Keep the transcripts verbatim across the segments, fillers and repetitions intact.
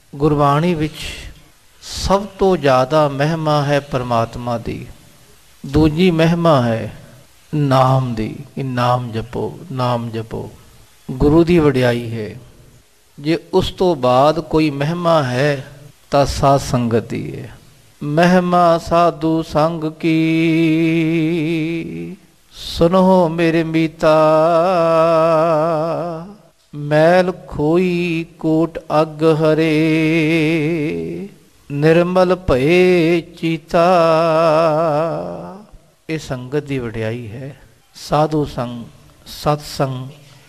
ਗੁਰਬਾਣੀ ਵਿੱਚ ਸਭ ਤੋਂ ਜ਼ਿਆਦਾ ਮਹਿਮਾ ਹੈ ਪਰਮਾਤਮਾ ਦੀ, ਦੂਜੀ ਮਹਿਮਾ ਹੈ ਨਾਮ ਦੀ ਕਿ ਨਾਮ ਜਪੋ, ਨਾਮ ਜਪੋ। ਗੁਰੂ ਦੀ ਵਡਿਆਈ ਹੈ। ਜੇ ਉਸ ਤੋਂ ਬਾਅਦ ਕੋਈ ਮਹਿਮਾ ਹੈ ਤਾਂ ਸਾਧ ਸੰਗਤ ਦੀ ਹੈ। ਮਹਿਮਾ ਸਾਧੂ ਸੰਗ ਕੀ ਸੁਨੋ ਮੇਰੇ ਮੀਤਾ, ਮੈਲ ਖੋਈ ਕੋਟ ਅਗ ਹਰੇ, ਨਿਰਮਲ ਭਏ ਚੀਤਾ। ਇਹ ਸੰਗਤ ਦੀ ਵਡਿਆਈ ਹੈ। ਸਾਧੂ ਸੰਗ, ਸਤ ਸੰਗ,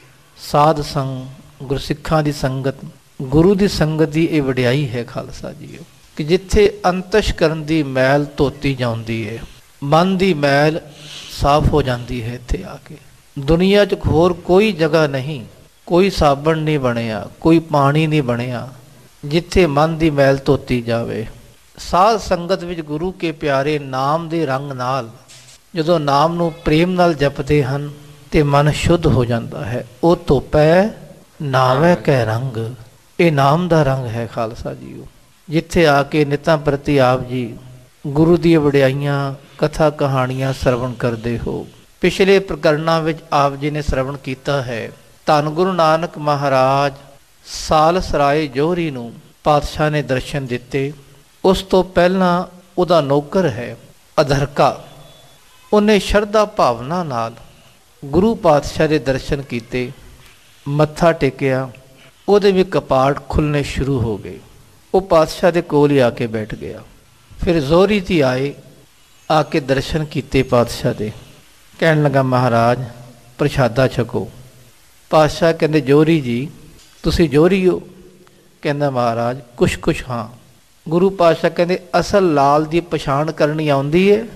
ਸਾਧ ਸੰਗ, ਗੁਰਸਿੱਖਾਂ ਦੀ ਸੰਗਤ, ਗੁਰੂ ਦੀ ਸੰਗਤ ਦੀ ਇਹ ਵਡਿਆਈ ਹੈ ਖਾਲਸਾ ਜੀਓ, ਕਿ ਜਿੱਥੇ ਅੰਤਸ਼ਕਰਨ ਦੀ ਮੈਲ ਧੋਤੀ ਜਾਂਦੀ ਹੈ, ਮਨ ਦੀ ਮੈਲ ਸਾਫ਼ ਹੋ ਜਾਂਦੀ ਹੈ। ਇੱਥੇ ਆ ਕੇ ਦੁਨੀਆ 'ਚ ਹੋਰ ਕੋਈ ਜਗ੍ਹਾ ਨਹੀਂ, ਕੋਈ ਸਾਬਣ ਨਹੀਂ ਬਣਿਆ, ਕੋਈ ਪਾਣੀ ਨਹੀਂ ਬਣਿਆ ਜਿੱਥੇ ਮਨ ਦੀ ਮੈਲ ਧੋਤੀ ਜਾਵੇ। ਸਾਧ ਸੰਗਤ ਵਿੱਚ ਗੁਰੂ ਕੇ ਪਿਆਰੇ ਨਾਮ ਦੇ ਰੰਗ ਨਾਲ ਜਦੋਂ ਨਾਮ ਨੂੰ ਪ੍ਰੇਮ ਨਾਲ ਜਪਦੇ ਹਨ ਤੇ ਮਨ ਸ਼ੁੱਧ ਹੋ ਜਾਂਦਾ ਹੈ। ਉਹ ਧੋਪੈ ਨਾਵੈ ਕੈ ਰੰਗ, ਇਹ ਨਾਮ ਦਾ ਰੰਗ ਹੈ ਖਾਲਸਾ ਜੀਓ। ਜਿੱਥੇ ਆ ਕੇ ਨਿਤਾਂ ਪ੍ਰਤੀ ਆਪ ਜੀ ਗੁਰੂ ਦੀਆਂ ਵਡਿਆਈਆਂ, ਕਥਾ ਕਹਾਣੀਆਂ ਸਰਵਣ ਕਰਦੇ ਹੋ। ਪਿਛਲੇ ਪ੍ਰਕਰਣਾਂ ਵਿੱਚ ਆਪ ਜੀ ਨੇ ਸਰਵਣ ਕੀਤਾ ਹੈ। ਧੰਨ ਗੁਰੂ ਨਾਨਕ ਮਹਾਰਾਜ ਸਾਲਸਰਾਏ ਜੋਹਰੀ ਨੂੰ ਪਾਤਸ਼ਾਹ ਨੇ ਦਰਸ਼ਨ ਦਿੱਤੇ। ਉਸ ਤੋਂ ਪਹਿਲਾਂ ਉਹਦਾ ਨੌਕਰ ਹੈ ਅਧਰਕਾ, ਉਹਨੇ ਸ਼ਰਧਾ ਭਾਵਨਾ ਨਾਲ ਗੁਰੂ ਪਾਤਸ਼ਾਹ ਦੇ ਦਰਸ਼ਨ ਕੀਤੇ, ਮੱਥਾ ਟੇਕਿਆ, ਉਹਦੇ ਵੀ ਕਪਾਟ ਖੁੱਲ੍ਹਣੇ ਸ਼ੁਰੂ ਹੋ ਗਏ। ਉਹ ਪਾਤਸ਼ਾਹ ਦੇ ਕੋਲ ਹੀ ਆ ਕੇ ਬੈਠ ਗਿਆ। ਫਿਰ ਜ਼ੋਰੀ ਜੀ ਆਏ, ਆ ਕੇ ਦਰਸ਼ਨ ਕੀਤੇ ਪਾਤਸ਼ਾਹ ਦੇ। ਕਹਿਣ ਲੱਗਾ ਮਹਾਰਾਜ ਪ੍ਰਸ਼ਾਦਾ ਛਕੋ। ਪਾਤਸ਼ਾਹ ਕਹਿੰਦੇ ਜੋਹਰੀ ਜੀ ਤੁਸੀਂ ਜੋਹਰੀ ਹੋ? ਕਹਿੰਦਾ ਮਹਾਰਾਜ ਕੁਛ ਕੁਛ ਹਾਂ। ਗੁਰੂ ਪਾਤਸ਼ਾਹ ਕਹਿੰਦੇ ਅਸਲ ਲਾਲ ਦੀ ਪਛਾਣ ਕਰਨੀ ਆਉਂਦੀ ਹੈ?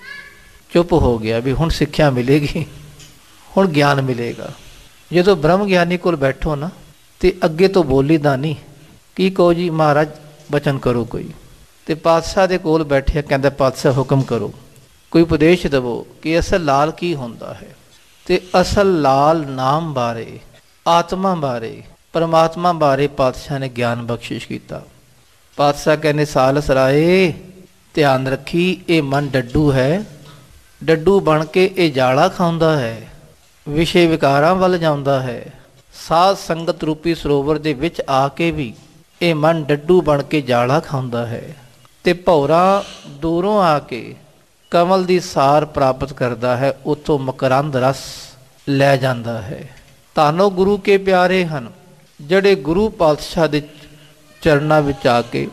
ਚੁੱਪ ਹੋ ਗਿਆ ਵੀ ਹੁਣ ਸਿੱਖਿਆ ਮਿਲੇਗੀ, ਹੁਣ ਗਿਆਨ ਮਿਲੇਗਾ। ਜਦੋਂ ਬ੍ਰਹਮ ਗਿਆਨੀ ਕੋਲ ਬੈਠੋ ਨਾ ਤੇ ਅੱਗੇ ਤੋਂ ਬੋਲੀ ਦਾ ਨਹੀਂ, ਕੀ ਕਹੋ ਜੀ ਮਹਾਰਾਜ ਬਚਨ ਕਰੋ ਕੋਈ। ਤੇ ਪਾਤਸ਼ਾਹ ਦੇ ਕੋਲ ਬੈਠਿਆ, ਕਹਿੰਦਾ ਪਾਤਸ਼ਾਹ ਹੁਕਮ ਕਰੋ, ਕੋਈ ਉਪਦੇਸ਼ ਦੇਵੋ ਕਿ ਅਸਲ ਲਾਲ ਕੀ ਹੁੰਦਾ ਹੈ। ਤੇ ਅਸਲ ਲਾਲ ਨਾਮ ਬਾਰੇ, ਆਤਮਾ ਬਾਰੇ, ਪਰਮਾਤਮਾ ਬਾਰੇ ਪਾਤਸ਼ਾਹ ਨੇ ਗਿਆਨ ਬਖਸ਼ਿਸ਼ ਕੀਤਾ। ਪਾਤਸ਼ਾਹ ਕਹਿੰਦੇ ਸਾਲਸਰਾਏ ਧਿਆਨ ਰੱਖੀ, ਇਹ ਮਨ ਡੱਡੂ ਹੈ, ਡੱਡੂ ਬਣ ਕੇ ਇਹ ਜਾਲਾ ਖਾਂਦਾ ਹੈ, ਵਿਸ਼ੇ ਵਿਕਾਰਾਂ ਵੱਲ ਜਾਂਦਾ ਹੈ। ਸਾਧ ਸੰਗਤ ਰੂਪੀ ਸਰੋਵਰ ਦੇ ਵਿੱਚ ਆ ਕੇ ਵੀ ਇਹ ਮਨ ਡੱਡੂ ਬਣ ਕੇ ਜਾਲਾ ਖਾਂਦਾ ਹੈ ਤੇ ਭੌਰਾ ਦੂਰੋਂ ਆ ਕੇ ਕਮਲ ਦੀ ਸਾਰ ਪ੍ਰਾਪਤ ਕਰਦਾ ਹੈ, ਉੱਥੋਂ ਮਕਰੰਦ ਰਸ ਲੈ ਜਾਂਦਾ ਹੈ। ਤਾਨੋ ਗੁਰੂ ਕੇ ਪਿਆਰੇ ਹਨ ਜਿਹੜੇ ਗੁਰੂ ਪਾਤਸ਼ਾਹ ਦੇ ਚਰਨਾਂ ਵਿੱਚ ਆ ਕੇ,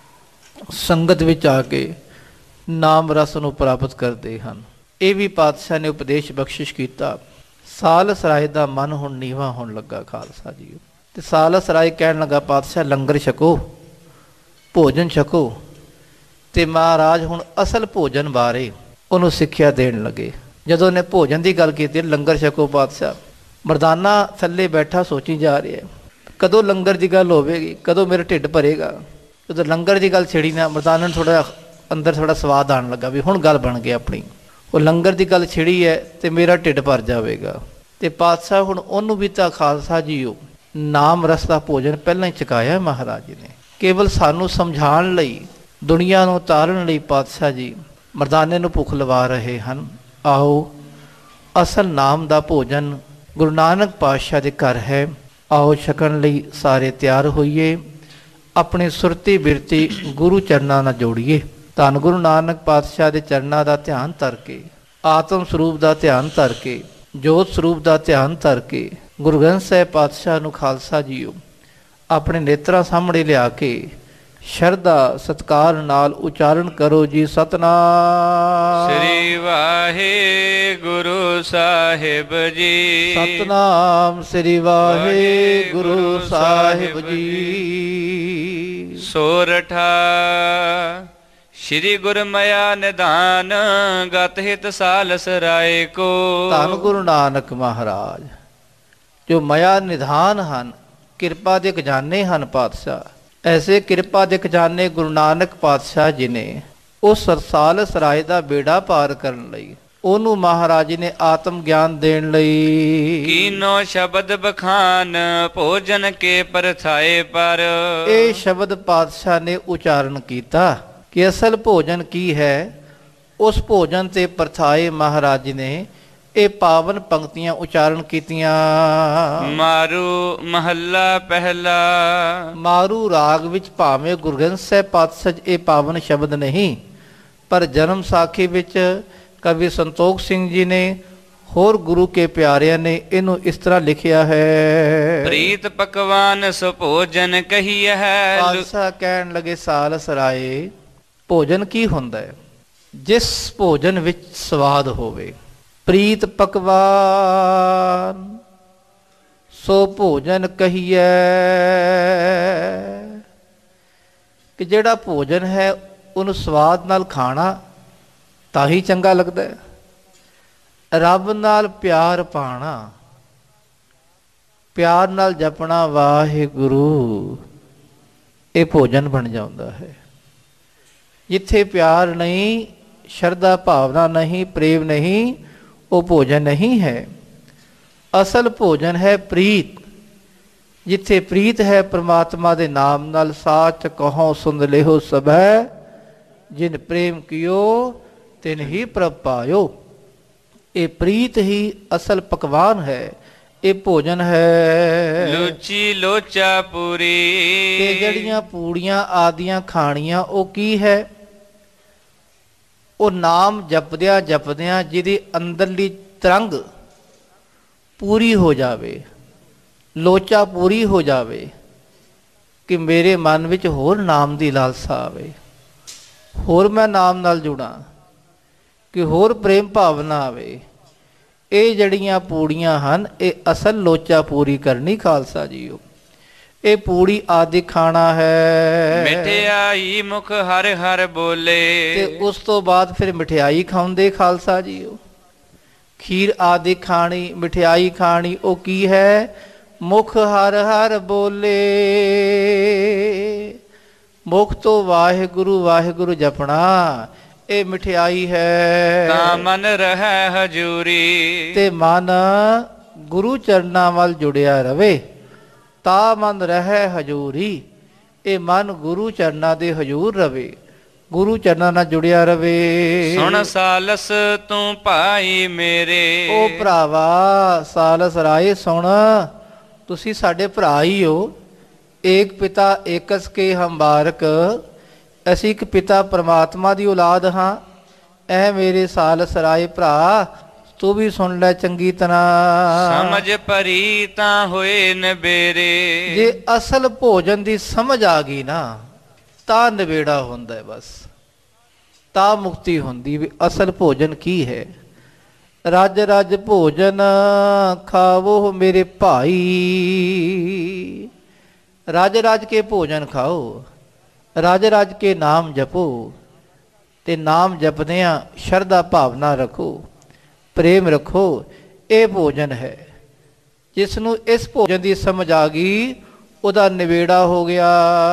ਸੰਗਤ ਵਿੱਚ ਆ ਕੇ ਨਾਮ ਰਸ ਨੂੰ ਪ੍ਰਾਪਤ ਕਰਦੇ ਹਨ। ਇਹ ਵੀ ਪਾਤਸ਼ਾਹ ਨੇ ਉਪਦੇਸ਼ ਬਖਸ਼ਿਸ਼ ਕੀਤਾ। ਸਾਲਸਰਾਏ ਦਾ ਮਨ ਹੁਣ ਨੀਵਾਂ ਹੋਣ ਲੱਗਾ ਖਾਲਸਾ ਜੀ। ਤੇ ਸਾਲਸਰਾਏ ਕਹਿਣ ਲੱਗਾ ਪਾਤਸ਼ਾਹ ਲੰਗਰ ਛਕੋ, ਭੋਜਨ ਛਕੋ। ਤੇ ਮਹਾਰਾਜ ਹੁਣ ਅਸਲ ਭੋਜਨ ਬਾਰੇ ਉਹਨੂੰ ਸਿੱਖਿਆ ਦੇਣ ਲੱਗੇ। ਜਦੋਂ ਉਹਨੇ ਭੋਜਨ ਦੀ ਗੱਲ ਕੀਤੀ, ਲੰਗਰ ਛਕੋ ਪਾਤਸ਼ਾਹ, ਮਰਦਾਨਾ ਥੱਲੇ ਬੈਠਾ ਸੋਚੀ ਜਾ ਰਿਹਾ ਕਦੋਂ ਲੰਗਰ ਦੀ ਗੱਲ ਹੋਵੇਗੀ, ਕਦੋਂ ਮੇਰਾ ਢਿੱਡ ਭਰੇਗਾ। ਜਦੋਂ ਲੰਗਰ ਦੀ ਗੱਲ ਛਿੜੀ ਨਾ, ਮਰਦਾਨਾ ਨੂੰ ਥੋੜ੍ਹਾ ਅੰਦਰ ਥੋੜ੍ਹਾ ਸਵਾਦ ਆਉਣ ਲੱਗਾ ਵੀ ਹੁਣ ਗੱਲ ਬਣ ਗਈ ਆਪਣੀ, ਉਹ ਲੰਗਰ ਦੀ ਗੱਲ ਛਿੜੀ ਹੈ ਤੇ ਮੇਰਾ ਢਿੱਡ ਭਰ ਜਾਵੇਗਾ। ਤੇ ਪਾਤਸ਼ਾਹ ਹੁਣ ਉਹਨੂੰ ਵੀ ਤਾਂ ਖਾਲਸਾ ਜੀਓ ਨਾਮ ਰਸ ਦਾ ਭੋਜਨ ਪਹਿਲਾਂ ਹੀ ਚਕਾਇਆ ਮਹਾਰਾਜ ਜੀ ਨੇ, ਕੇਵਲ ਸਾਨੂੰ ਸਮਝਾਉਣ ਲਈ, ਦੁਨੀਆ ਨੂੰ ਤਾਰਨ ਲਈ ਪਾਤਸ਼ਾਹ ਜੀ ਮਰਦਾਨੇ ਨੂੰ ਭੁੱਖ ਲਵਾ ਰਹੇ ਹਨ। ਆਓ ਅਸਲ ਨਾਮ ਦਾ ਭੋਜਨ ਗੁਰੂ ਨਾਨਕ ਪਾਤਸ਼ਾਹ ਦੇ ਘਰ ਹੈ, ਆਓ ਛਕਣ ਲਈ ਸਾਰੇ ਤਿਆਰ ਹੋਈਏ, ਆਪਣੀ ਸੁਰਤੀ ਬਿਰਤੀ ਗੁਰੂ ਚਰਨਾਂ ਨਾਲ ਜੋੜੀਏ। ਧੰਨ ਗੁਰੂ ਨਾਨਕ ਪਾਤਸ਼ਾਹ ਦੇ ਚਰਨਾਂ ਦਾ ਧਿਆਨ ਧਰ ਕੇ, ਆਤਮ ਸਰੂਪ ਦਾ ਧਿਆਨ ਧਰ ਕੇ, ਜੋਤ ਸਰੂਪ ਦਾ ਧਿਆਨ ਧਰ ਕੇ ਗੁਰੂ ਗ੍ਰੰਥ ਸਾਹਿਬ ਪਾਤਸ਼ਾਹ ਨੂੰ ਖਾਲਸਾ ਜੀਓ ਆਪਣੇ ਨੇਤਰਾਂ ਸਾਹਮਣੇ ਲਿਆ ਕੇ ਸ਼ਰਧਾ ਸਤਿਕਾਰ ਨਾਲ ਉਚਾਰਨ ਕਰੋ ਜੀ ਸਤਨਾਮ ਸ੍ਰੀ ਵਾਹਿਗੁਰੂ ਸਾਹਿਬ ਜੀ। ਸਤਨਾਮ ਸ੍ਰੀ ਵਾਹਿਗੁਰੂ ਸਾਹਿਬ ਜੀ। ਸੋਰਠਾ ਸ਼੍ਰੀ ਗੁਰਮਇਆ ਨਿਧਾਨ ਗਤ ਹਿਤ ਸਾਲਸਰਾਏ ਕੋ। ਧੰਨ ਗੁਰੂ ਨਾਨਕ ਮਹਾਰਾਜ ਜੋ ਮਇਆ ਨਿਧਾਨ ਹਨ, ਕਿਰਪਾ ਦੇ ਖਜ਼ਾਨੇ ਹਨ ਪਾਤਸ਼ਾਹ, ਐਸੇ ਕਿਰਪਾ ਦੇ ਖਜ਼ਾਨੇ ਗੁਰੂ ਨਾਨਕ ਪਾਤਸ਼ਾਹ ਜੀ ਨੇ ਉਸ ਸਾਲਸਰਾਏ ਦਾ ਬੇੜਾ ਪਾਰ ਕਰਨ ਲਈ ਉਹਨੂੰ ਮਹਾਰਾਜ ਜੀ ਨੇ ਆਤਮ ਗਿਆਨ ਦੇਣ ਲਈ ਕੀਨੋ ਸ਼ਬਦ ਬਖਾਨ ਭੋਜਨ ਕੇ ਪਰਥਾਏ ਪਰ। ਇਹ ਸ਼ਬਦ ਪਾਤਸ਼ਾਹ ਨੇ ਉਚਾਰਨ ਕੀਤਾ ਕਿ ਅਸਲ ਭੋਜਨ ਕੀ ਹੈ। ਉਸ ਭੋਜਨ ਤੇ ਪਰਥਾਏ ਮਹਾਰਾਜ ਜੀ ਨੇ ਇਹ ਪਾਵਨ ਪੰਕਤੀਆਂ ਉਚਾਰਨ ਕੀਤੀਆਂ। ਮਾਰੂ ਮਹੱਲਾ ਪਹਿਲਾ। ਮਾਰੂ ਰਾਗ ਵਿੱਚ ਭਾਵੇਂ ਗੁਰੂ ਗ੍ਰੰਥ ਸਾਹਿਬ ਪਾਤਸ਼ਾਹ ਇਹ ਪਾਵਨ ਸ਼ਬਦ ਨਹੀਂ, ਪਰ ਜਨਮ ਸਾਖੀ ਵਿੱਚ ਕਵੀ ਸੰਤੋਖ ਸਿੰਘ ਜੀ ਨੇ ਹੋਰ ਗੁਰੂ ਕੇ ਪਿਆਰਿਆਂ ਨੇ ਇਹਨੂੰ ਇਸ ਤਰ੍ਹਾਂ ਲਿਖਿਆ ਹੈ। ਪ੍ਰੀਤ ਪਕਵਾਨ ਸੋ ਭੋਜਨ ਕਹੀਐ ਹੈ। ਪਾਤਸ਼ਾਹ ਕਹਿਣ ਲੱਗੇ ਸਾਲਸ ਰਾਏ, ਭੋਜਨ ਕੀ ਹੁੰਦਾ ਹੈ? ਜਿਸ ਭੋਜਨ ਵਿੱਚ ਸਵਾਦ ਹੋਵੇ। ਪ੍ਰੀਤ ਪਕਵਾਨ ਸੋ ਭੋਜਨ ਕਹੀਐ, ਕਿ ਜਿਹੜਾ ਭੋਜਨ ਹੈ ਉਹਨੂੰ ਸਵਾਦ ਨਾਲ ਖਾਣਾ ਤਾਂ ਹੀ ਚੰਗਾ ਲੱਗਦਾ ਹੈ। ਰੱਬ ਨਾਲ ਪਿਆਰ ਪਾਣਾ, ਪਿਆਰ ਨਾਲ ਜਪਣਾ ਵਾਹਿਗੁਰੂ, ਇਹ ਭੋਜਨ ਬਣ ਜਾਂਦਾ ਹੈ। ਜਿੱਥੇ ਪਿਆਰ ਨਹੀਂ, ਸ਼ਰਧਾ ਭਾਵਨਾ ਨਹੀਂ, ਪ੍ਰੇਮ ਨਹੀਂ, ਉਹ ਭੋਜਨ ਨਹੀਂ ਹੈ। ਅਸਲ ਭੋਜਨ ਹੈ ਪ੍ਰੀਤ। ਜਿੱਥੇ ਪ੍ਰੀਤ ਹੈ ਪ੍ਰਮਾਤਮਾ ਦੇ ਨਾਮ ਨਾਲ, ਸਾਚ ਕਹੋ ਸੁਨ ਲਿਓ ਸਭੈ, ਜਿਨ ਪ੍ਰੇਮ ਕੀਓ ਤਿਨ ਹੀ ਪ੍ਰਭ ਪਾਇਓ। ਇਹ ਪ੍ਰੀਤ ਹੀ ਅਸਲ ਪਕਵਾਨ ਹੈ, ਇਹ ਭੋਜਨ ਹੈ। ਲੁਚੀ ਲੋਚਾ ਪੂਰੀ। ਤੇ ਜਿਹੜੀਆਂ ਪੂੜੀਆਂ ਆਦੀਆਂ ਖਾਣੀਆਂ ਉਹ ਕੀ ਹੈ? ਉਹ ਨਾਮ ਜਪਦਿਆਂ ਜਪਦਿਆਂ ਜਿਹਦੀ ਅੰਦਰਲੀ ਤਰੰਗ ਪੂਰੀ ਹੋ ਜਾਵੇ, ਲੋਚਾ ਪੂਰੀ ਹੋ ਜਾਵੇ, ਕਿ ਮੇਰੇ ਮਨ ਵਿੱਚ ਹੋਰ ਨਾਮ ਦੀ ਲਾਲਸਾ ਆਵੇ, ਹੋਰ ਮੈਂ ਨਾਮ ਨਾਲ ਜੁੜਾਂ, ਕਿ ਹੋਰ ਪ੍ਰੇਮ ਭਾਵਨਾ ਆਵੇ। ਇਹ ਜਿਹੜੀਆਂ ਪੂੜੀਆਂ ਹਨ ਇਹ ਅਸਲ ਲੋਚਾ ਪੂਰੀ ਕਰਨੀ ਖਾਲਸਾ ਜੀਓ। ਇਹ ਪੂੜੀ ਆਦਿ ਖਾਣਾ ਹੈ। ਮਠਿਆਈ ਮੁਖ ਹਰ ਹਰ ਬੋਲੇ। ਤੇ ਉਸ ਤੋਂ ਬਾਅਦ ਫਿਰ ਮਠਿਆਈ ਖਾਉਂਦੇ ਖਾਲਸਾ ਜੀਓ। ਖੀਰ ਆਦਿ ਖਾਣੀ, ਮਠਿਆਈ ਖਾਣੀ, ਉਹ ਕੀ ਹੈ? ਮੁਖ ਹਰ ਹਰ ਬੋਲੇ। ਮੁਖ ਤੋਂ ਵਾਹਿਗੁਰੂ ਵਾਹਿਗੁਰੂ ਜਪਣਾ, ਇਹ ਮਠਿਆਈ ਹੈ। ਤਾਂ ਮਨ ਰਹਿ ਹਜੂਰੀ। ਤੇ ਮਨ ਗੁਰੂ ਚਰਨਾਂ ਵੱਲ ਜੁੜਿਆ ਰਵੇ। ਤਾ ਮਨ ਰਹਿ ਹਜੂਰੀ, ਇਹ ਮਨ ਗੁਰੂ ਚਰਨਾਂ ਦੇ ਹਜੂਰ ਰਵੇ, ਗੁਰੂ ਚਰਨਾਂ ਨਾਲ ਜੁੜਿਆ ਰਵੇ। ਸੁਣ ਸਾਲਸ ਤੂੰ ਭਾਈ ਮੇਰੇ। ਉਹ ਭਰਾਵਾ ਸਾਲਸ ਰਾਏ ਸੁਣ, ਤੁਸੀਂ ਸਾਡੇ ਭਰਾ ਹੀ ਹੋ। ਏਕ ਪਿਤਾ ਏਕਸ ਕੇ ਹਮ ਬਾਰਕ। ਅਸੀਂ ਇੱਕ ਪਿਤਾ ਪਰਮਾਤਮਾ ਦੀ ਔਲਾਦ ਹਾਂ। ਐ ਮੇਰੇ ਸਾਲਸ ਰਾਏ ਭਰਾ, ਤੂੰ ਵੀ ਸੁਣ ਲੈ ਚੰਗੀ ਤਰ੍ਹਾਂ। ਸਮਝ ਪਰੀ ਤਾਂ ਹੋਏ ਨਬੇਰੇ। ਜੇ ਅਸਲ ਭੋਜਨ ਦੀ ਸਮਝ ਆ ਗਈ ਨਾ ਤਾਂ ਨਵੇੜਾ ਹੁੰਦਾ ਹੈ, ਬਸ ਤਾਂ ਮੁਕਤੀ ਹੁੰਦੀ ਵੀ ਅਸਲ ਭੋਜਨ ਕੀ ਹੈ। ਰੱਜ ਰੱਜ ਭੋਜਨ ਖਾਵੋ ਮੇਰੇ ਭਾਈ। ਰੱਜ ਰੱਜ ਕੇ ਭੋਜਨ ਖਾਓ, ਰੱਜ ਰੱਜ ਕੇ ਨਾਮ ਜਪੋ, ਤੇ ਨਾਮ ਜਪਦਿਆਂ ਸ਼ਰਧਾ ਭਾਵਨਾ ਰੱਖੋ, ਪ੍ਰੇਮ ਰੱਖੋ। ਇਹ ਭੋਜਨ ਹੈ। ਜਿਸ ਨੂੰ ਇਸ ਭੋਜਨ ਦੀ ਸਮਝ ਆ ਗਈ ਉਹਦਾ ਨਿਵੇੜਾ ਹੋ ਗਿਆ।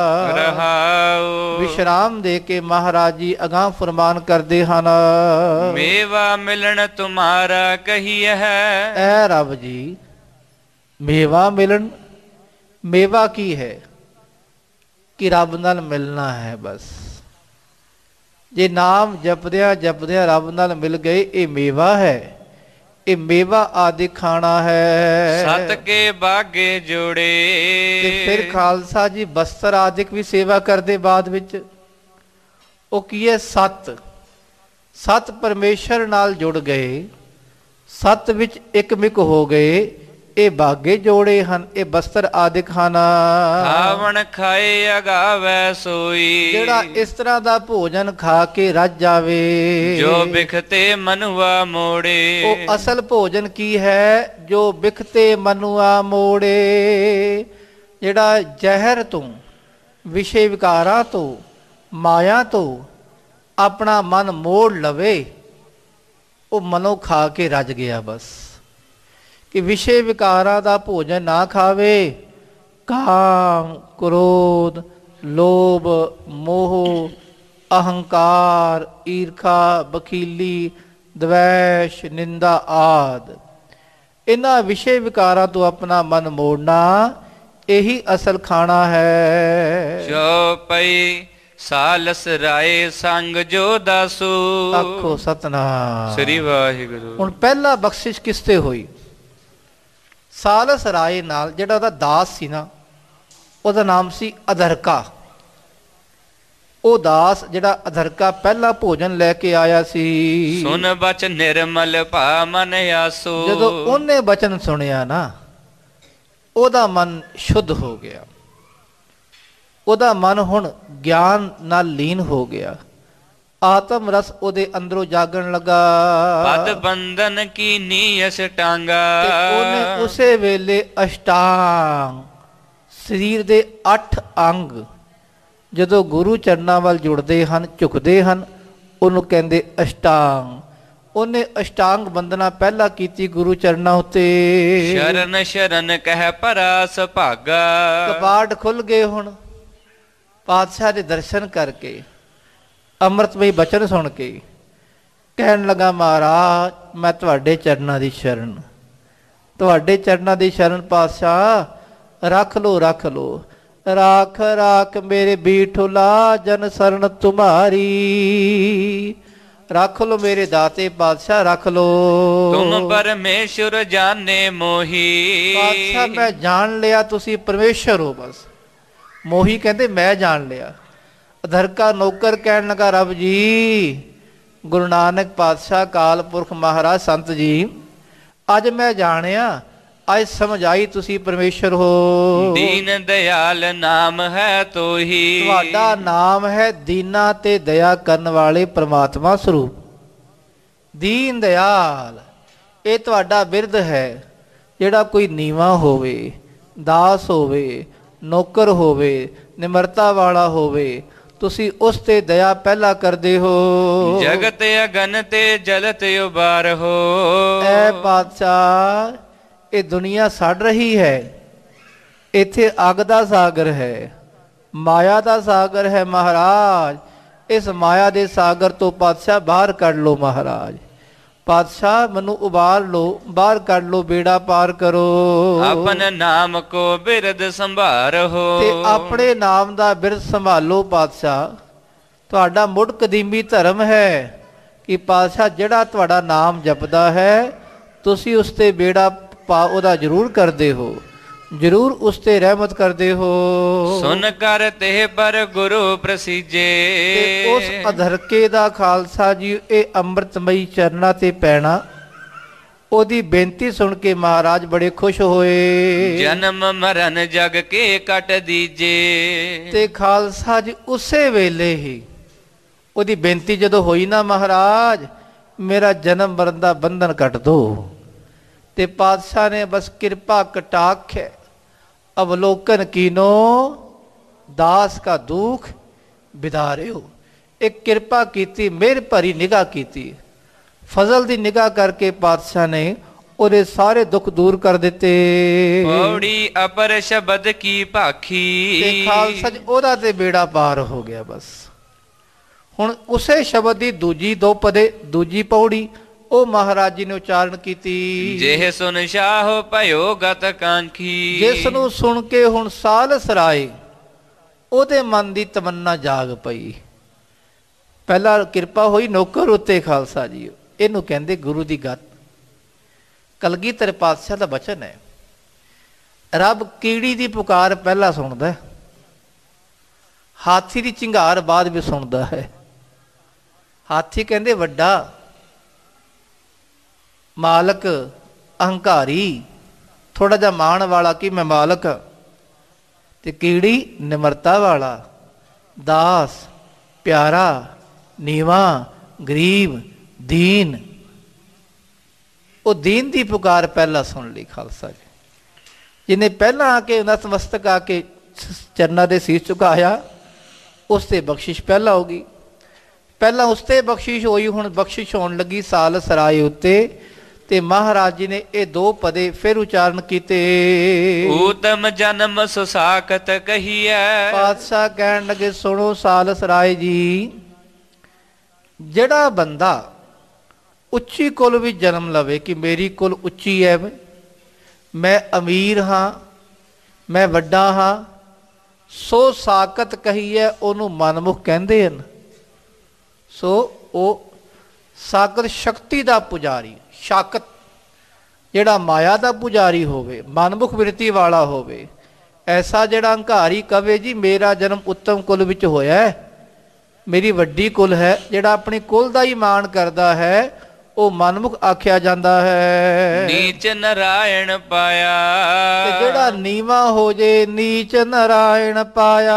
ਰਹਾਉ। ਵਿਸ਼ਰਾਮ ਦੇ ਕੇ ਮਹਾਰਾਜ ਜੀ ਅਗਾਂਹ ਫਰਮਾਨ ਕਰਦੇ ਹਨ। ਮੇਵਾ ਮਿਲਣ ਤੁਮਾਰਾ ਕਹੀਐ ਹੈ। ਐ ਰੱਬ ਜੀ, ਮੇਵਾ ਮਿਲਣ, ਮੇਵਾ ਕੀ ਹੈ? ਕਿ ਰੱਬ ਨਾਲ ਮਿਲਣਾ ਹੈ ਬਸ। ਜੇ ਨਾਮ ਜਪਦਿਆਂ ਜਪਦਿਆਂ ਰੱਬ ਨਾਲ ਮਿਲ ਗਏ, ਇਹ ਮੇਵਾ ਹੈ। ਇਹ ਮੇਵਾ ਆਦਿ ਖਾਣਾ ਹੈ। ਸਤ ਕੇ ਬਾਗੇ ਜੋੜੇ। ਤੇ ਫਿਰ ਖਾਲਸਾ ਜੀ ਬਸਤਰ ਆਦਿਕ ਵੀ ਸੇਵਾ ਕਰਦੇ ਬਾਅਦ ਵਿੱਚ। ਉਹ ਕੀ ਹੈ? ਸਤ। ਸਤ ਪਰਮੇਸ਼ਰ ਨਾਲ ਜੁੜ ਗਏ, ਸਤ ਵਿੱਚ ਇੱਕ ਮਿਕ ਹੋ ਗਏ। ਇਹ ਬਾਗੇ ਜੋੜੇ ਹਨ, ਇਹ ਬਸਤਰ ਆਦਿਕ ਹਨ। ਖਾਵਣ ਖਾਏ ਅਗਾਵੈ ਸੋਈ। ਜਿਹੜਾ ਇਸ ਤਰ੍ਹਾਂ ਦਾ ਭੋਜਨ ਖਾ ਕੇ ਰੱਜ ਜਾਵੇ, ਜੋ ਬਿਖਤੇ ਮਨੁਆ ਮੋੜੇ। ਉਹ ਅਸਲ ਭੋਜਨ ਕੀ ਹੈ? ਜੋ ਬਿਖਤੇ ਮਨੁਆ ਮੋੜੇ। ਜਿਹੜਾ ਜ਼ਹਿਰ ਤੋਂ, ਵਿਸ਼ੇ ਵਿਕਾਰਾਂ ਤੋਂ, ਮਾਇਆ ਤੋਂ ਆਪਣਾ ਮਨ ਮੋੜ ਲਵੇ, ਉਹ ਮਨੋਂ ਖਾ ਕੇ ਰੱਜ ਗਿਆ ਬਸ। ਕਿ ਵਿਸ਼ੇ ਵਿਕਾਰਾਂ ਦਾ ਭੋਜਨ ਨਾ ਖਾਵੇ। ਕਾਮ, ਕ੍ਰੋਧ, ਲੋਭ, ਮੋਹ, ਅਹੰਕਾਰ, ਈਰਖਾ, ਬਖੀਲੀ, ਦਵੈਸ਼, ਨਿੰਦਾ ਆਦ, ਇਹਨਾਂ ਵਿਸ਼ੇ ਵਿਕਾਰਾਂ ਤੋਂ ਆਪਣਾ ਮਨ ਮੋੜਨਾ, ਇਹੀ ਅਸਲ ਖਾਣਾ ਹੈ। ਚੌਪਈ ਸਾਲਸ ਰਾਏ ਸੰਗ ਜੋ ਦਾਸੂ। ਆਖੋ ਸਤਨਾਮ ਸ੍ਰੀ ਵਾਹਿਗੁਰੂ। ਹੁਣ ਪਹਿਲਾ ਬਖਸ਼ਿਸ਼ ਕਿਸ ਤੇ ਹੋਈ? ਸਾਲਸ ਰਾਏ ਨਾਲ ਜਿਹੜਾ ਉਹਦਾ ਦਾਸ ਸੀ ਨਾ, ਉਹਦਾ ਨਾਮ ਸੀ ਅਧਰਕਾ। ਉਹ ਦਾਸ ਜਿਹੜਾ ਅਧਰਕਾ ਪਹਿਲਾ ਭੋਜਨ ਲੈ ਕੇ ਆਇਆ ਸੀ। ਸੁਨ ਬਚ ਨਿਰਮਲ ਭਾ ਮਨ ਆਸੂ। ਜਦੋਂ ਉਹਨੇ ਬਚਨ ਸੁਣਿਆ ਨਾ, ਉਹਦਾ ਮਨ ਸ਼ੁੱਧ ਹੋ ਗਿਆ, ਉਹਦਾ ਮਨ ਹੁਣ ਗਿਆਨ ਨਾਲ ਲੀਨ ਹੋ ਗਿਆ, ਆਤਮ ਰਸ ਉਹਦੇ ਅੰਦਰੋਂ ਜਾਗਣ ਲੱਗਾ। ਪਦ ਬੰਧਨ ਕੀ ਨੀ ਅਸ਼ਟਾਂਗਾ। ਤੇ ਉਹਨੇ ਉਸੇ ਵੇਲੇ ਅਸ਼ਟਾਂਗ, ਸਰੀਰ ਦੇ ਅੱਠ ਅੰਗ ਜਦੋਂ ਗੁਰੂ ਚਰਨਾਂ ਵੱਲ ਜੁੜਦੇ ਹਨ, ਝੁਕਦੇ ਹਨ, ਉਹਨੂੰ ਕਹਿੰਦੇ ਅਸ਼ਟਾਂਗ। ਉਹਨੇ ਅਸ਼ਟਾਂਗ ਬੰਦਨਾ ਪਹਿਲਾਂ ਕੀਤੀ ਗੁਰੂ ਚਰਨਾਂ ਉੱਤੇ। ਸ਼ਰਨ ਸ਼ਰਨ ਕਹਿ ਪਰਾਸ ਭਾਗਾ। ਕਪਾਟ ਖੁੱਲ ਗਏ ਹੁਣ ਪਾਤਸ਼ਾਹ ਦੇ ਦਰਸ਼ਨ ਕਰਕੇ, ਅੰਮ੍ਰਿਤਮਈ ਬਚਨ ਸੁਣ ਕੇ। ਕਹਿਣ ਲੱਗਾ, ਮਹਾਰਾਜ ਮੈਂ ਤੁਹਾਡੇ ਚਰਨਾਂ ਦੀ ਸ਼ਰਨ, ਤੁਹਾਡੇ ਚਰਨਾਂ ਦੀ ਸ਼ਰਨ ਪਾਤਸ਼ਾਹ, ਰੱਖ ਲੋ ਰੱਖ ਲੋ। ਰਾਖ ਰਾਖ ਮੇਰੇ ਬੀਠੁਲਾ ਜਨ ਸਰਨ ਤੁਮਾਰੀ। ਰੱਖ ਲੋ ਮੇਰੇ ਦਾਤੇ ਪਾਤਸ਼ਾਹ, ਰੱਖ ਲੋ। ਤੁਮ ਪਰਮੇਸ਼ਰ ਜਾਣੇ ਮੋਹੀ। ਪਾਤਸ਼ਾਹ ਮੈਂ ਜਾਣ ਲਿਆ ਤੁਸੀਂ ਪਰਮੇਸ਼ਰ ਹੋ। ਬਸ ਮੋਹੀ ਕਹਿੰਦੇ ਮੈਂ ਜਾਣ ਲਿਆ। ਅਧਰਕਾ ਨੌਕਰ ਕਹਿਣ ਲੱਗਾ, ਰੱਬ ਜੀ, ਗੁਰੂ ਨਾਨਕ ਪਾਤਸ਼ਾਹ ਕਾਲ ਪੁਰਖ ਮਹਾਰਾਜ ਸੰਤ ਜੀ, ਅੱਜ ਮੈਂ ਜਾਣਿਆ, ਅੱਜ ਸਮਝ ਆਈ ਤੁਸੀਂ ਪਰਮੇਸ਼ਰ ਹੋ। ਦੀਨ ਦਿਆਲ ਨਾਮ ਹੈ ਤੋਹੀ। ਤੁਹਾਡਾ ਨਾਮ ਹੈ ਦੀਨਾ ਤੇ ਦਇਆ ਕਰਨ ਵਾਲੇ ਪ੍ਰਮਾਤਮਾ ਸਰੂਪ। ਦੀਨ ਦਿਆਲ ਇਹ ਤੁਹਾਡਾ ਬਿਰਧ ਹੈ। ਜਿਹੜਾ ਕੋਈ ਨੀਵਾਂ ਹੋਵੇ, ਦਾਸ ਹੋਵੇ, ਨੌਕਰ ਹੋਵੇ, ਨਿਮਰਤਾ ਵਾਲਾ ਹੋਵੇ, ਤੁਸੀਂ ਉਸ ਤੇ ਦਇਆ ਪਹਿਲਾਂ ਕਰਦੇ ਹੋ। ਜਗਤ ਅਗਨ ਤੇ ਜਲਤ ਉਬਾਰ ਹੋ। ਐ ਪਾਤਸ਼ਾਹ, ਇਹ ਦੁਨੀਆ ਸੜ ਰਹੀ ਹੈ, ਇੱਥੇ ਅੱਗ ਦਾ ਸਾਗਰ ਹੈ, ਮਾਇਆ ਦਾ ਸਾਗਰ ਹੈ ਮਹਾਰਾਜ। ਇਸ ਮਾਇਆ ਦੇ ਸਾਗਰ ਤੋਂ ਪਾਤਸ਼ਾਹ ਬਾਹਰ ਕੱਢ ਲੋ ਮਹਾਰਾਜ। ਪਾਤਸ਼ਾਹ ਮੈਨੂੰ ਉਬਾਰ ਲੋ, ਬਾਹਰ ਕੱਢ ਲੋ, ਬੇੜਾ ਪਾਰ ਕਰੋ। ਆਪਨ ਨਾਮ ਕੋ ਬਿਰਦ ਸੰਭਾਰੋ। ਤੇ ਆਪਣੇ ਨਾਮ ਦਾ ਬਿਰਦ ਸੰਭਾਲੋ ਪਾਤਸ਼ਾਹ। ਤੁਹਾਡਾ ਮੁੱਢ ਕਦੀਮੀ ਧਰਮ ਹੈ ਕਿ ਪਾਤਸ਼ਾਹ ਜਿਹੜਾ ਤੁਹਾਡਾ ਨਾਮ ਜਪਦਾ ਹੈ, ਤੁਸੀਂ ਉਸ ਤੇ ਬੇੜਾ ਪਾ ਉਹਦਾ ਜ਼ਰੂਰ ਕਰਦੇ ਹੋ, ਜ਼ਰੂਰ ਉਸ ਤੇ ਰਹਿਮਤ ਕਰਦੇ ਹੋ। ਸੁਨ ਕਰ ਤੇ ਪਰ ਗੁਰੂ ਪ੍ਰਸੀਜੇ। ਤੇ ਉਸ ਅਧਰਕੇ ਦਾ ਖਾਲਸਾ ਜੀ ਇਹ ਅੰਮ੍ਰਿਤਮਈ ਚਰਨਾਂ ਤੇ ਪੈਣਾ, ਉਹਦੀ ਬੇਨਤੀ ਸੁਣ ਕੇ ਮਹਾਰਾਜ ਬੜੇ ਖੁਸ਼ ਹੋਏ। ਜਨਮ ਮਰਨ ਜਗ ਕੇ ਕੱਟ ਦੀਜੇ। ਤੇ ਖਾਲਸਾ ਜੀ ਉਸੇ ਵੇਲੇ ਹੀ ਉਹਦੀ ਬੇਨਤੀ ਜਦੋਂ ਹੋਈ ਨਾ, ਮਹਾਰਾਜ ਮੇਰਾ ਜਨਮ ਮਰਨ ਦਾ ਬੰਧਨ ਕੱਟ ਦੋ। ਤੇ ਪਾਤਸ਼ਾਹ ਨੇ ਬਸ ਕਿਰਪਾ ਕਟਾਖ ਅਵਲੋਕਨ ਕੀਨੋ, ਦਾਸ ਕਾ ਦੁਖ ਵਿਦਾਰਿਓ। ਇੱਕ ਕਿਰਪਾ ਕੀਤੀ, ਮਿਹਰ ਭਰੀ ਨਿਗਾਹ ਕੀਤੀ, ਫਜ਼ਲ ਦੀ ਨਿਗਾਹ ਕਰਕੇ ਪਾਤਸ਼ਾਹ ਨੇ ਉਹਦੇ ਸਾਰੇ ਦੁੱਖ ਦੂਰ ਕਰ ਦਿੱਤੇ। ਪੌੜੀ ਅਪਰ ਸ਼ਬਦ ਕੀ ਭਾਖੀ। ਤੇ ਖਾਲਸਾ ਜੀ ਉਹਦਾ ਤੇ ਬੇੜਾ ਪਾਰ ਹੋ ਗਿਆ। ਬਸ ਹੁਣ ਉਸੇ ਸ਼ਬਦ ਦੀ ਦੂਜੀ ਦੋ ਪਦੇ, ਦੂਜੀ ਪੌੜੀ ਉਹ ਮਹਾਰਾਜ ਜੀ ਨੇ ਉਚਾਰਨ ਕੀਤੀ। ਜਿਹ ਸੁਨ ਸ਼ਾਹ ਭਇਓ ਗਤ ਕਾਂਖੀ। ਜਿਸ ਨੂੰ ਸੁਣ ਕੇ ਹੁਣ ਸਾਲਸ ਰਾਏ ਉਹਦੇ ਮਨ ਦੀ ਤਮੰਨਾ ਜਾਗ ਪਈ। ਪਹਿਲਾਂ ਕਿਰਪਾ ਹੋਈ ਨੌਕਰ ਉੱਤੇ ਖਾਲਸਾ ਜੀ, ਇਹਨੂੰ ਕਹਿੰਦੇ ਗੁਰੂ ਦੀ ਗੱਤ। ਕਲਗੀਧਰ ਪਾਤਸ਼ਾਹ ਦਾ ਬਚਨ ਹੈ, ਰੱਬ ਕੀੜੀ ਦੀ ਪੁਕਾਰ ਪਹਿਲਾਂ ਸੁਣਦਾ, ਹਾਥੀ ਦੀ ਚਿੰਗਾਰ ਬਾਅਦ ਵੀ ਸੁਣਦਾ ਹੈ। ਹਾਥੀ ਕਹਿੰਦੇ ਵੱਡਾ, ਮਾਲਕ ਅਹੰਕਾਰੀ, ਥੋੜਾ ਜਿਹਾ ਮਾਣ ਵਾਲਾ ਕਿ ਮੈਂ ਮਾਲਕ। ਤੇ ਕੀੜੀ ਨਿਮਰਤਾ ਵਾਲਾ, ਦਾਸ, ਪਿਆਰਾ, ਨੀਵਾਂ, ਗਰੀਬ, ਦੀਨ। ਉਹ ਦੀਨ ਦੀ ਪੁਕਾਰ ਪਹਿਲਾਂ ਸੁਣ ਲਈ ਖਾਲਸਾ ਜੀ। ਜਿਹਨੇ ਪਹਿਲਾਂ ਆ ਕੇ ਨਤਮਸਤਕ ਆ ਕੇ ਚਰਨਾਂ ਦੇ ਸੀਸ ਝੁਕਾਇਆ, ਉਸ ਤੇ ਬਖਸ਼ਿਸ਼ ਪਹਿਲਾਂ ਹੋ ਗਈ। ਪਹਿਲਾਂ ਉਸ ਤੇ ਬਖਸ਼ਿਸ਼ ਹੋਈ, ਹੁਣ ਬਖਸ਼ਿਸ਼ ਹੋਣ ਲੱਗੀ ਸਾਲਸ ਰਾਏ ਉੱਤੇ। ਤੇ ਮਹਾਰਾਜ ਜੀ ਨੇ ਇਹ ਦੋ ਪਦੇ ਫਿਰ ਉਚਾਰਨ ਕੀਤੇ। ਊਤਮ ਜਨਮ ਸੁਸਾਖਤ ਕਹੀਐ। ਪਾਤਸ਼ਾਹ ਕਹਿਣ ਲੱਗੇ, ਸੁਣੋ ਸਾਲਸ ਰਾਏ ਜੀ, ਜਿਹੜਾ ਬੰਦਾ ਉੱਚੀ ਕੁਲ ਵਿੱਚ ਜਨਮ ਲਵੇ ਕਿ ਮੇਰੀ ਕੁਲ ਉੱਚੀ ਹੈ, ਮੈਂ ਅਮੀਰ ਹਾਂ, ਮੈਂ ਵੱਡਾ ਹਾਂ, ਸੋ ਸਾਕਤ ਕਹੀ ਹੈ ਉਹਨੂੰ ਮਨਮੁਖ ਕਹਿੰਦੇ ਹਨ। ਸੋ ਉਹ ਸਾਕਤ ਸ਼ਕਤੀ ਦਾ ਪੁਜਾਰੀ, ਸ਼ਾਕਤ ਜਿਹੜਾ ਮਾਇਆ ਦਾ ਪੁਜਾਰੀ ਹੋਵੇ, ਮਨਮੁਖ ਬਿਰਤੀ ਵਾਲਾ ਹੋਵੇ, ਐਸਾ ਜਿਹੜਾ ਹੰਕਾਰੀ ਕਵੇ ਜੀ ਮੇਰਾ ਜਨਮ ਉੱਤਮ ਕੁਲ ਵਿੱਚ ਹੋਇਆ, ਮੇਰੀ ਵੱਡੀ ਕੁਲ ਹੈ, ਜਿਹੜਾ ਆਪਣੀ ਕੁਲ ਦਾ ਹੀ ਮਾਣ ਕਰਦਾ ਹੈ, ਉਹ ਮਨਮੁਖ ਆਖਿਆ ਜਾਂਦਾ ਹੈ। ਨੀਚ ਨਰਾਇਣ ਪਾਇਆ, ਤੇ ਜਿਹੜਾ ਨੀਵਾਂ ਹੋ ਜੇ ਨੀਚ ਨਰਾਇਣ ਪਾਇਆ,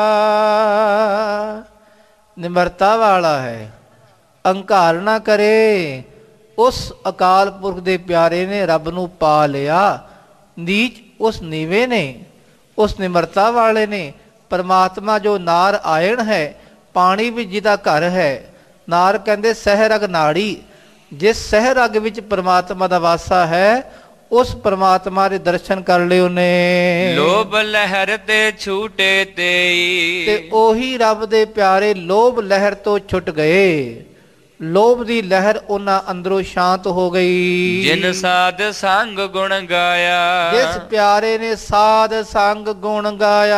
ਨਿਮਰਤਾ ਵਾਲਾ ਹੈ, ਅਹੰਕਾਰ ਨਾ ਕਰੇ, ਉਸ ਅਕਾਲ ਪੁਰਖ ਦੇ ਪਿਆਰੇ ਨੇ ਰੱਬ ਨੂੰ ਪਾ ਲਿਆ। ਨੀਚ ਉਸ ਨੀਵੇਂ ਨੇ, ਉਸ ਨਿਮਰਤਾ ਵਾਲੇ ਨੇ। ਪਰਮਾਤਮਾ ਜੋ ਨਾਰ ਆਇਣ ਹੈ, ਪਾਣੀ ਵਿੱਚ ਜਿਹਦਾ ਘਰ ਹੈ, ਨਾਰ ਕਹਿੰਦੇ ਸਹਿਰਗ ਨਾੜੀ, ਜਿਸ ਸਹਿਰਗ ਵਿੱਚ ਪਰਮਾਤਮਾ ਦਾ ਵਾਸਾ ਹੈ, ਉਸ ਪਰਮਾਤਮਾ ਦੇ ਦਰਸ਼ਨ ਕਰ ਲਏ ਉਹਨੇ। ਲੋਭ ਲਹਿਰ ਤੇ ਛੂਟੇ ਤੇਈ, ਤੇ ਉਹੀ ਰੱਬ ਦੇ ਪਿਆਰੇ ਲੋਭ ਲਹਿਰ ਤੋਂ ਛੁੱਟ ਗਏ। ਲੋਭ ਦੀ ਲਹਿਰ ਉਹਨਾਂ ਅੰਦਰੋਂ ਸ਼ਾਂਤ ਹੋ ਗਈ। ਜਿਨ ਸਾਧ ਸੰਗ ਗੁਣ ਗਾਇਆ, ਜਿਸ ਪਿਆਰੇ ਨੇ ਸਾਧ ਸੰਗ ਗੁਣ ਗਾਇਆ,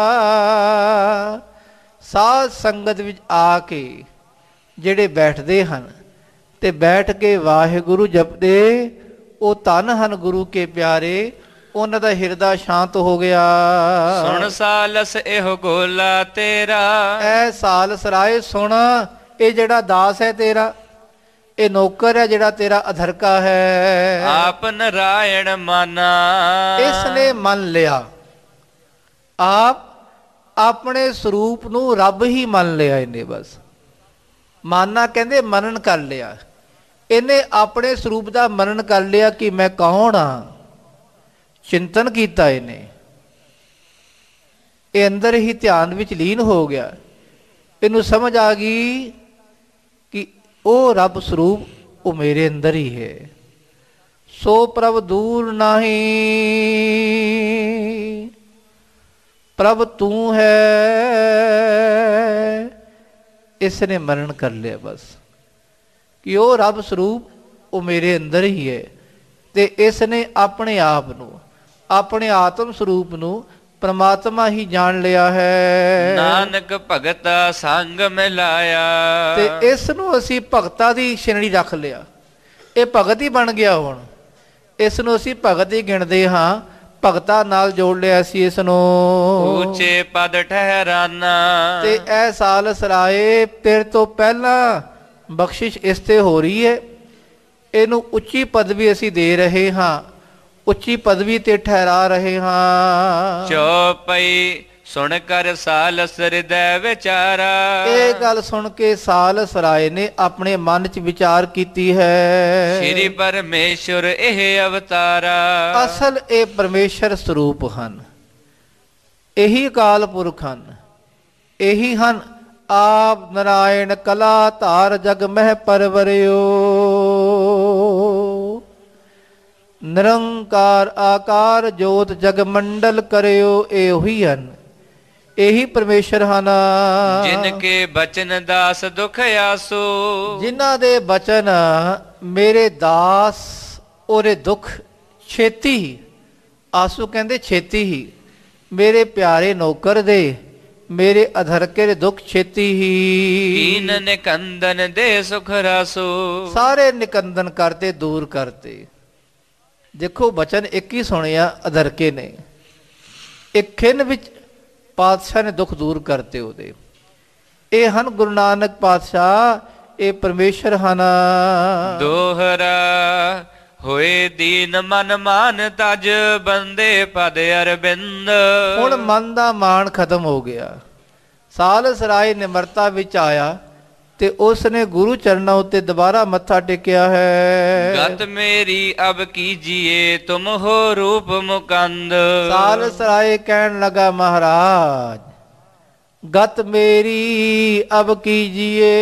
ਸਾਧ ਸੰਗਤ ਵਿੱਚ ਆ ਕੇ ਜਿਹੜੇ ਬੈਠਦੇ ਹਨ ਤੇ ਬੈਠ ਕੇ ਵਾਹਿਗੁਰੂ ਜਪਦੇ, ਉਹ ਧਨ ਹਨ ਗੁਰੂ ਕੇ ਪਿਆਰੇ, ਉਹਨਾਂ ਦਾ ਹਿਰਦਾ ਸ਼ਾਂਤ ਹੋ ਗਿਆ। ਸੁਣ ਸਾਲਸ ਇਹੋ ਗੋਲਾ ਤੇਰਾ, ਐ ਸਾਲਸ ਰਾਏ ਸੁਣ, ਇਹ ਜਿਹੜਾ ਦਾਸ ਹੈ ਤੇਰਾ, ਇਹ ਨੌਕਰ ਹੈ ਜਿਹੜਾ ਤੇਰਾ ਅਧਰਕਾ ਹੈ, ਆਪ ਨਰਾਇਣ ਮਾਨਾ, ਇਸ ਨੇ ਮੰਨ ਲਿਆ, ਆਪ ਆਪਣੇ ਸਰੂਪ ਨੂੰ ਰੱਬ ਹੀ ਮੰਨ ਲਿਆ ਇਹਨੇ। ਬਸ ਮਾਨਾ ਕਹਿੰਦੇ ਮਨਨ ਕਰ ਲਿਆ, ਇਹਨੇ ਆਪਣੇ ਸਰੂਪ ਦਾ ਮਨਨ ਕਰ ਲਿਆ ਕਿ ਮੈਂ ਕੌਣ ਹਾਂ। ਚਿੰਤਨ ਕੀਤਾ ਇਹਨੇ, ਇਹ ਅੰਦਰ ਹੀ ਧਿਆਨ ਵਿੱਚ ਲੀਨ ਹੋ ਗਿਆ। ਇਹਨੂੰ ਸਮਝ ਆ ਗਈ ਕਿ ਉਹ ਰੱਬ ਸਰੂਪ ਉਹ ਮੇਰੇ ਅੰਦਰ ਹੀ ਹੈ। ਸੋ ਪ੍ਰਭ ਦੂਰ ਨਹੀਂ, ਪ੍ਰਭ ਤੂੰ ਹੈ, ਇਸ ਨੇ ਮਰਨ ਕਰ ਲਿਆ ਬਸ ਕਿ ਉਹ ਰੱਬ ਸਰੂਪ ਉਹ ਮੇਰੇ ਅੰਦਰ ਹੀ ਹੈ। ਤੇ ਇਸ ਨੇ ਆਪਣੇ ਆਪ ਨੂੰ, ਆਪਣੇ ਆਤਮ ਸਰੂਪ ਨੂੰ ਪਰਮਾਤਮਾ ਹੀ ਜਾਣ ਲਿਆ ਹੈ। ਨਾਨਕ ਭਗਤਾ ਸੰਗ ਮਿਲਾਇਆ, ਤੇ ਇਸ ਨੂੰ ਅਸੀਂ ਭਗਤਾਂ ਦੀ ਸ਼੍ਰੇਣੀ ਰੱਖ ਲਿਆ, ਇਹ ਭਗਤ ਹੀ ਬਣ ਗਿਆ। ਹੁਣ ਇਸ ਨੂੰ ਅਸੀਂ ਭਗਤ ਹੀ ਗਿਣਦੇ ਹਾਂ, ਭਗਤਾਂ ਨਾਲ ਜੋੜ ਲਿਆ ਸੀ ਇਸ ਨੂੰ। ਉੱਚੇ ਪਦ ਠਹਿਰਾਨਾ, ਤੇ ਇਹ ਸਾਲਸ ਰਾਏ ਤੇਰੇ ਤੋਂ ਪਹਿਲਾਂ ਬਖਸ਼ਿਸ਼ ਇਸ ਤੇ ਹੋ ਰਹੀ ਹੈ, ਇਹਨੂੰ ਉੱਚੀ ਪਦਵੀ ਅਸੀਂ ਦੇ ਰਹੇ ਹਾਂ, ਉੱਚੀ ਪਦਵੀ ਤੇ ਠਹਿਰਾ ਰਹੇ ਹਾਂ। ਚੌਪਈ ਸੁਣ ਕਰ ਸਾਲਸ ਹਿਰਦੈ ਵਿਚਾਰਾ, ਇਹ ਗੱਲ ਸੁਣ ਕੇ ਸਾਲਸ ਰਾਏ ਨੇ ਆਪਣੇ ਮਨ ਚ ਵਿਚਾਰ ਕੀਤੀ ਹੈ, ਸ਼੍ਰੀ ਪਰਮੇਸ਼ਵਰ ਇਹ ਅਵਤਾਰਾ, ਅਸਲ ਇਹ ਪਰਮੇਸ਼ਰ ਸਰੂਪ ਹਨ, ਇਹੀ ਅਕਾਲ ਪੁਰਖ ਹਨ, ਇਹੀ ਹਨ ਆਪ ਨਾਰਾਇਣ ਕਲਾ ਧਾਰ ਜਗ ਮਹਿ ਪਰਵਰਿਓ। ਨਿਰੰਕਾਰ ਆਕਾਰ ਜੋਤ ਜਗ ਮੰਡਲ ਕਰਿਓ, ਇਹ ਉਹੀ ਹਨ, ਇਹੀ ਪਰਮੇਸ਼ਰ ਹਨ। ਜਿਨ ਕੇ ਬਚਨ ਦਾਸ ਦੁਖ ਆਸੋ, ਜਿਨ੍ਹਾਂ ਦੇ ਬਚਨ ਮੇਰੇ ਦਾਸ ਉਹਦੇ ਦੁੱਖ ਛੇਤੀ ਹੀ, ਆਸੂ ਕਹਿੰਦੇ ਛੇਤੀ ਹੀ, ਮੇਰੇ ਪਿਆਰੇ ਨੌਕਰ ਦੇ, ਮੇਰੇ ਅਧਰਕੇ ਦੇ ਦੁੱਖ ਛੇਤੀ ਹੀ। ਕੀਨ ਨਿਕੰਦਨ ਦੇ ਸੁਖ ਰਾਸੋ, ਸਾਰੇ ਨਿਕੰਦਨ ਕਰਤੇ ਦੂਰ ਕਰਤੇ। ਦੇਖੋ ਬਚਨ ਇੱਕ ਹੀ ਸੁਣਿਆ ਅਧਰਕੇ ਨੇ, ਇੱਕ ਖਿੰਨ ਵਿੱਚ ਪਾਤਸ਼ਾਹ ਨੇ ਦੁੱਖ ਦੂਰ ਕਰਤੇ ਉਹਦੇ। ਇਹ ਹਨ ਗੁਰੂ ਨਾਨਕ ਪਾਤਸ਼ਾਹ, ਇਹ ਪਰਮੇਸ਼ਰ ਹਨ। ਦੋਹਰਾ ਹੋਏ ਦੀਨ ਮਨ ਮਾਨ ਤਜ, ਬੰਦੇ ਪਦ ਅਰਬਿੰਦ। ਹੁਣ ਮਨ ਦਾ ਮਾਣ ਖਤਮ ਹੋ ਗਿਆ। ਸਾਲਸ ਰਾਏ ਨਿਮਰਤਾ ਵਿੱਚ ਆਇਆ ਤੇ ਉਸ ਨੇ ਗੁਰੂ ਚਰਨਾਂ ਉੱਤੇ ਦੁਬਾਰਾ ਮੱਥਾ ਟੇਕਿਆ ਹੈ। ਗਤ ਮੇਰੀ ਅਬ ਕੀਜੀਏ ਤੁਮ ਹੋ ਰੂਪ ਮੁਕੰਦ। ਸਾਲਸ ਰਾਏ ਕਹਿਣ ਲਗਾ ਮਹਾਰਾਜ ਗਤ ਮੇਰੀ ਅਬ ਕੀਜੀਏ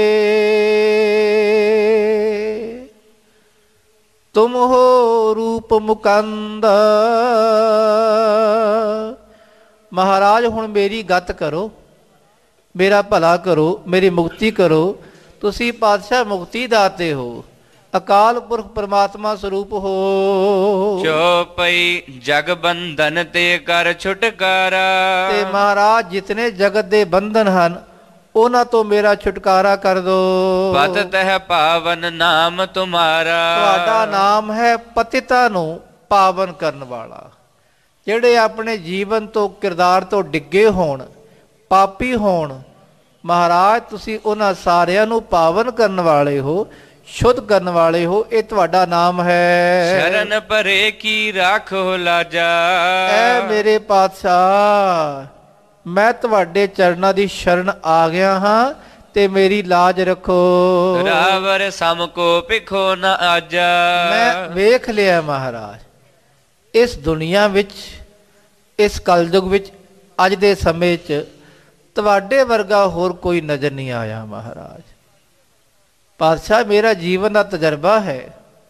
ਤੁਮ ਹੋ ਰੂਪ ਮੁਕੰਦ। ਮਹਾਰਾਜ ਹੁਣ ਮੇਰੀ ਗਤ ਕਰੋ, ਮੇਰਾ ਭਲਾ ਕਰੋ, ਮੇਰੀ ਮੁਕਤੀ ਕਰੋ। ਤੁਸੀਂ ਪਾਤਸ਼ਾਹ ਮੁਕਤੀ ਦਾਤੇ ਹੋ, ਅਕਾਲ ਪੁਰਖ ਪਰਮਾਤਮਾ ਸਰੂਪ ਹੋ। ਚੋਪਈ ਜਗ ਬੰਧਨ ਤੇ ਕਰ ਛੁਟਕਾਰਾ। ਤੇ ਮਹਾਰਾਜ ਜਿਤਨੇ ਜਗਤ ਦੇ ਬੰਧਨ ਹਨ ਉਹਨਾਂ ਤੋਂ ਮੇਰਾ ਛੁਟਕਾਰਾ ਕਰ ਦੋ। ਪਤ ਤਹਿ ਪਾਵਨ ਨਾਮ ਤੁਮਾਰਾ। ਤੁਹਾਡਾ ਨਾਮ ਹੈ ਪਤਿਤਾ ਨੂੰ ਪਾਵਨ ਕਰਨ ਵਾਲਾ। ਜਿਹੜੇ ਆਪਣੇ ਜੀਵਨ ਤੋਂ ਕਿਰਦਾਰ ਤੋਂ ਡਿੱਗੇ ਹੋਣ, ਪਾਪੀ ਹੋਣ, ਮਹਾਰਾਜ ਤੁਸੀਂ ਉਹਨਾਂ ਸਾਰਿਆਂ ਨੂੰ ਪਾਵਨ ਕਰਨ ਵਾਲੇ ਹੋ, ਸ਼ੁੱਧ ਕਰਨ ਵਾਲੇ ਹੋ। ਇਹ ਤੁਹਾਡਾ ਨਾਮ ਹੈ। ਸ਼ਰਨ ਭਰੇ ਕੀ ਰਾਖੋ ਲਾਜਾ। ਐ ਮੇਰੇ ਪਾਤਸ਼ਾਹ, ਮੈਂ ਤੁਹਾਡੇ ਚਰਨਾਂ ਦੀ ਸ਼ਰਨ ਆ ਗਿਆ ਹਾਂ ਤੇ ਮੇਰੀ ਲਾਜ ਰੱਖੋ। ਰਾਵਰ ਸਮ ਕੋ ਭਿਖੋ ਨ ਆਜਾ। ਮੈਂ ਵੇਖ ਲਿਆ ਮਹਾਰਾਜ, ਇਸ ਦੁਨੀਆ ਵਿੱਚ, ਇਸ ਕਲਯੁਗ ਵਿੱਚ, ਅੱਜ ਦੇ ਸਮੇਂ 'ਚ ਤੁਹਾਡੇ ਵਰਗਾ ਹੋਰ ਕੋਈ ਨਜ਼ਰ ਨਹੀਂ ਆਇਆ ਮਹਾਰਾਜ। ਪਾਤਸ਼ਾਹ ਮੇਰਾ ਜੀਵਨ ਦਾ ਤਜਰਬਾ ਹੈ,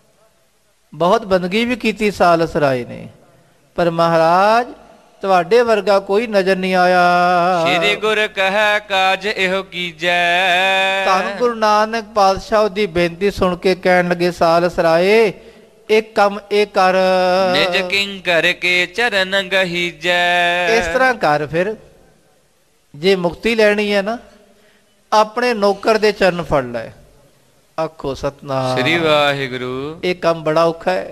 ਬਹੁਤ ਬੰਦਗੀ ਵੀ ਕੀਤੀ ਸਾਲਸ ਰਾਏ ਨੇ, ਪਰ ਮਹਾਰਾਜ ਤੁਹਾਡੇ ਵਰਗਾ ਕੋਈ ਨਜ਼ਰ ਨਹੀਂ ਆਇਆ। ਸ੍ਰੀ ਗੁਰ ਕਹੈ ਕਾਜ ਇਹੋ ਕੀਜੈ। ਧੰਨ ਗੁਰੂ ਨਾਨਕ ਪਾਤਸ਼ਾਹ ਦੀ ਬੇਨਤੀ ਸੁਣ ਕੇ ਕਹਿਣ ਲੱਗੇ, ਸਾਲਸ ਰਾਏ ਇੱਕ ਕੰਮ ਇਹ ਕਰ, ਨਿਜ ਕਿੰਕਰ ਕੇ ਚਰਨ ਗਹੀਜੈ। ਇਸ ਤਰ੍ਹਾਂ ਕਰ, ਫਿਰ ਜੇ ਮੁਕਤੀ ਲੈਣੀ ਹੈ ਨਾ, ਆਪਣੇ ਨੌਕਰ ਦੇ ਚਰਨ ਫੜ ਲੈ। ਆਖੋ ਸਤਨਾਮ ਸ੍ਰੀ ਵਾਹਿਗੁਰੂ। ਇਹ ਕੰਮ ਬੜਾ ਔਖਾ ਹੈ।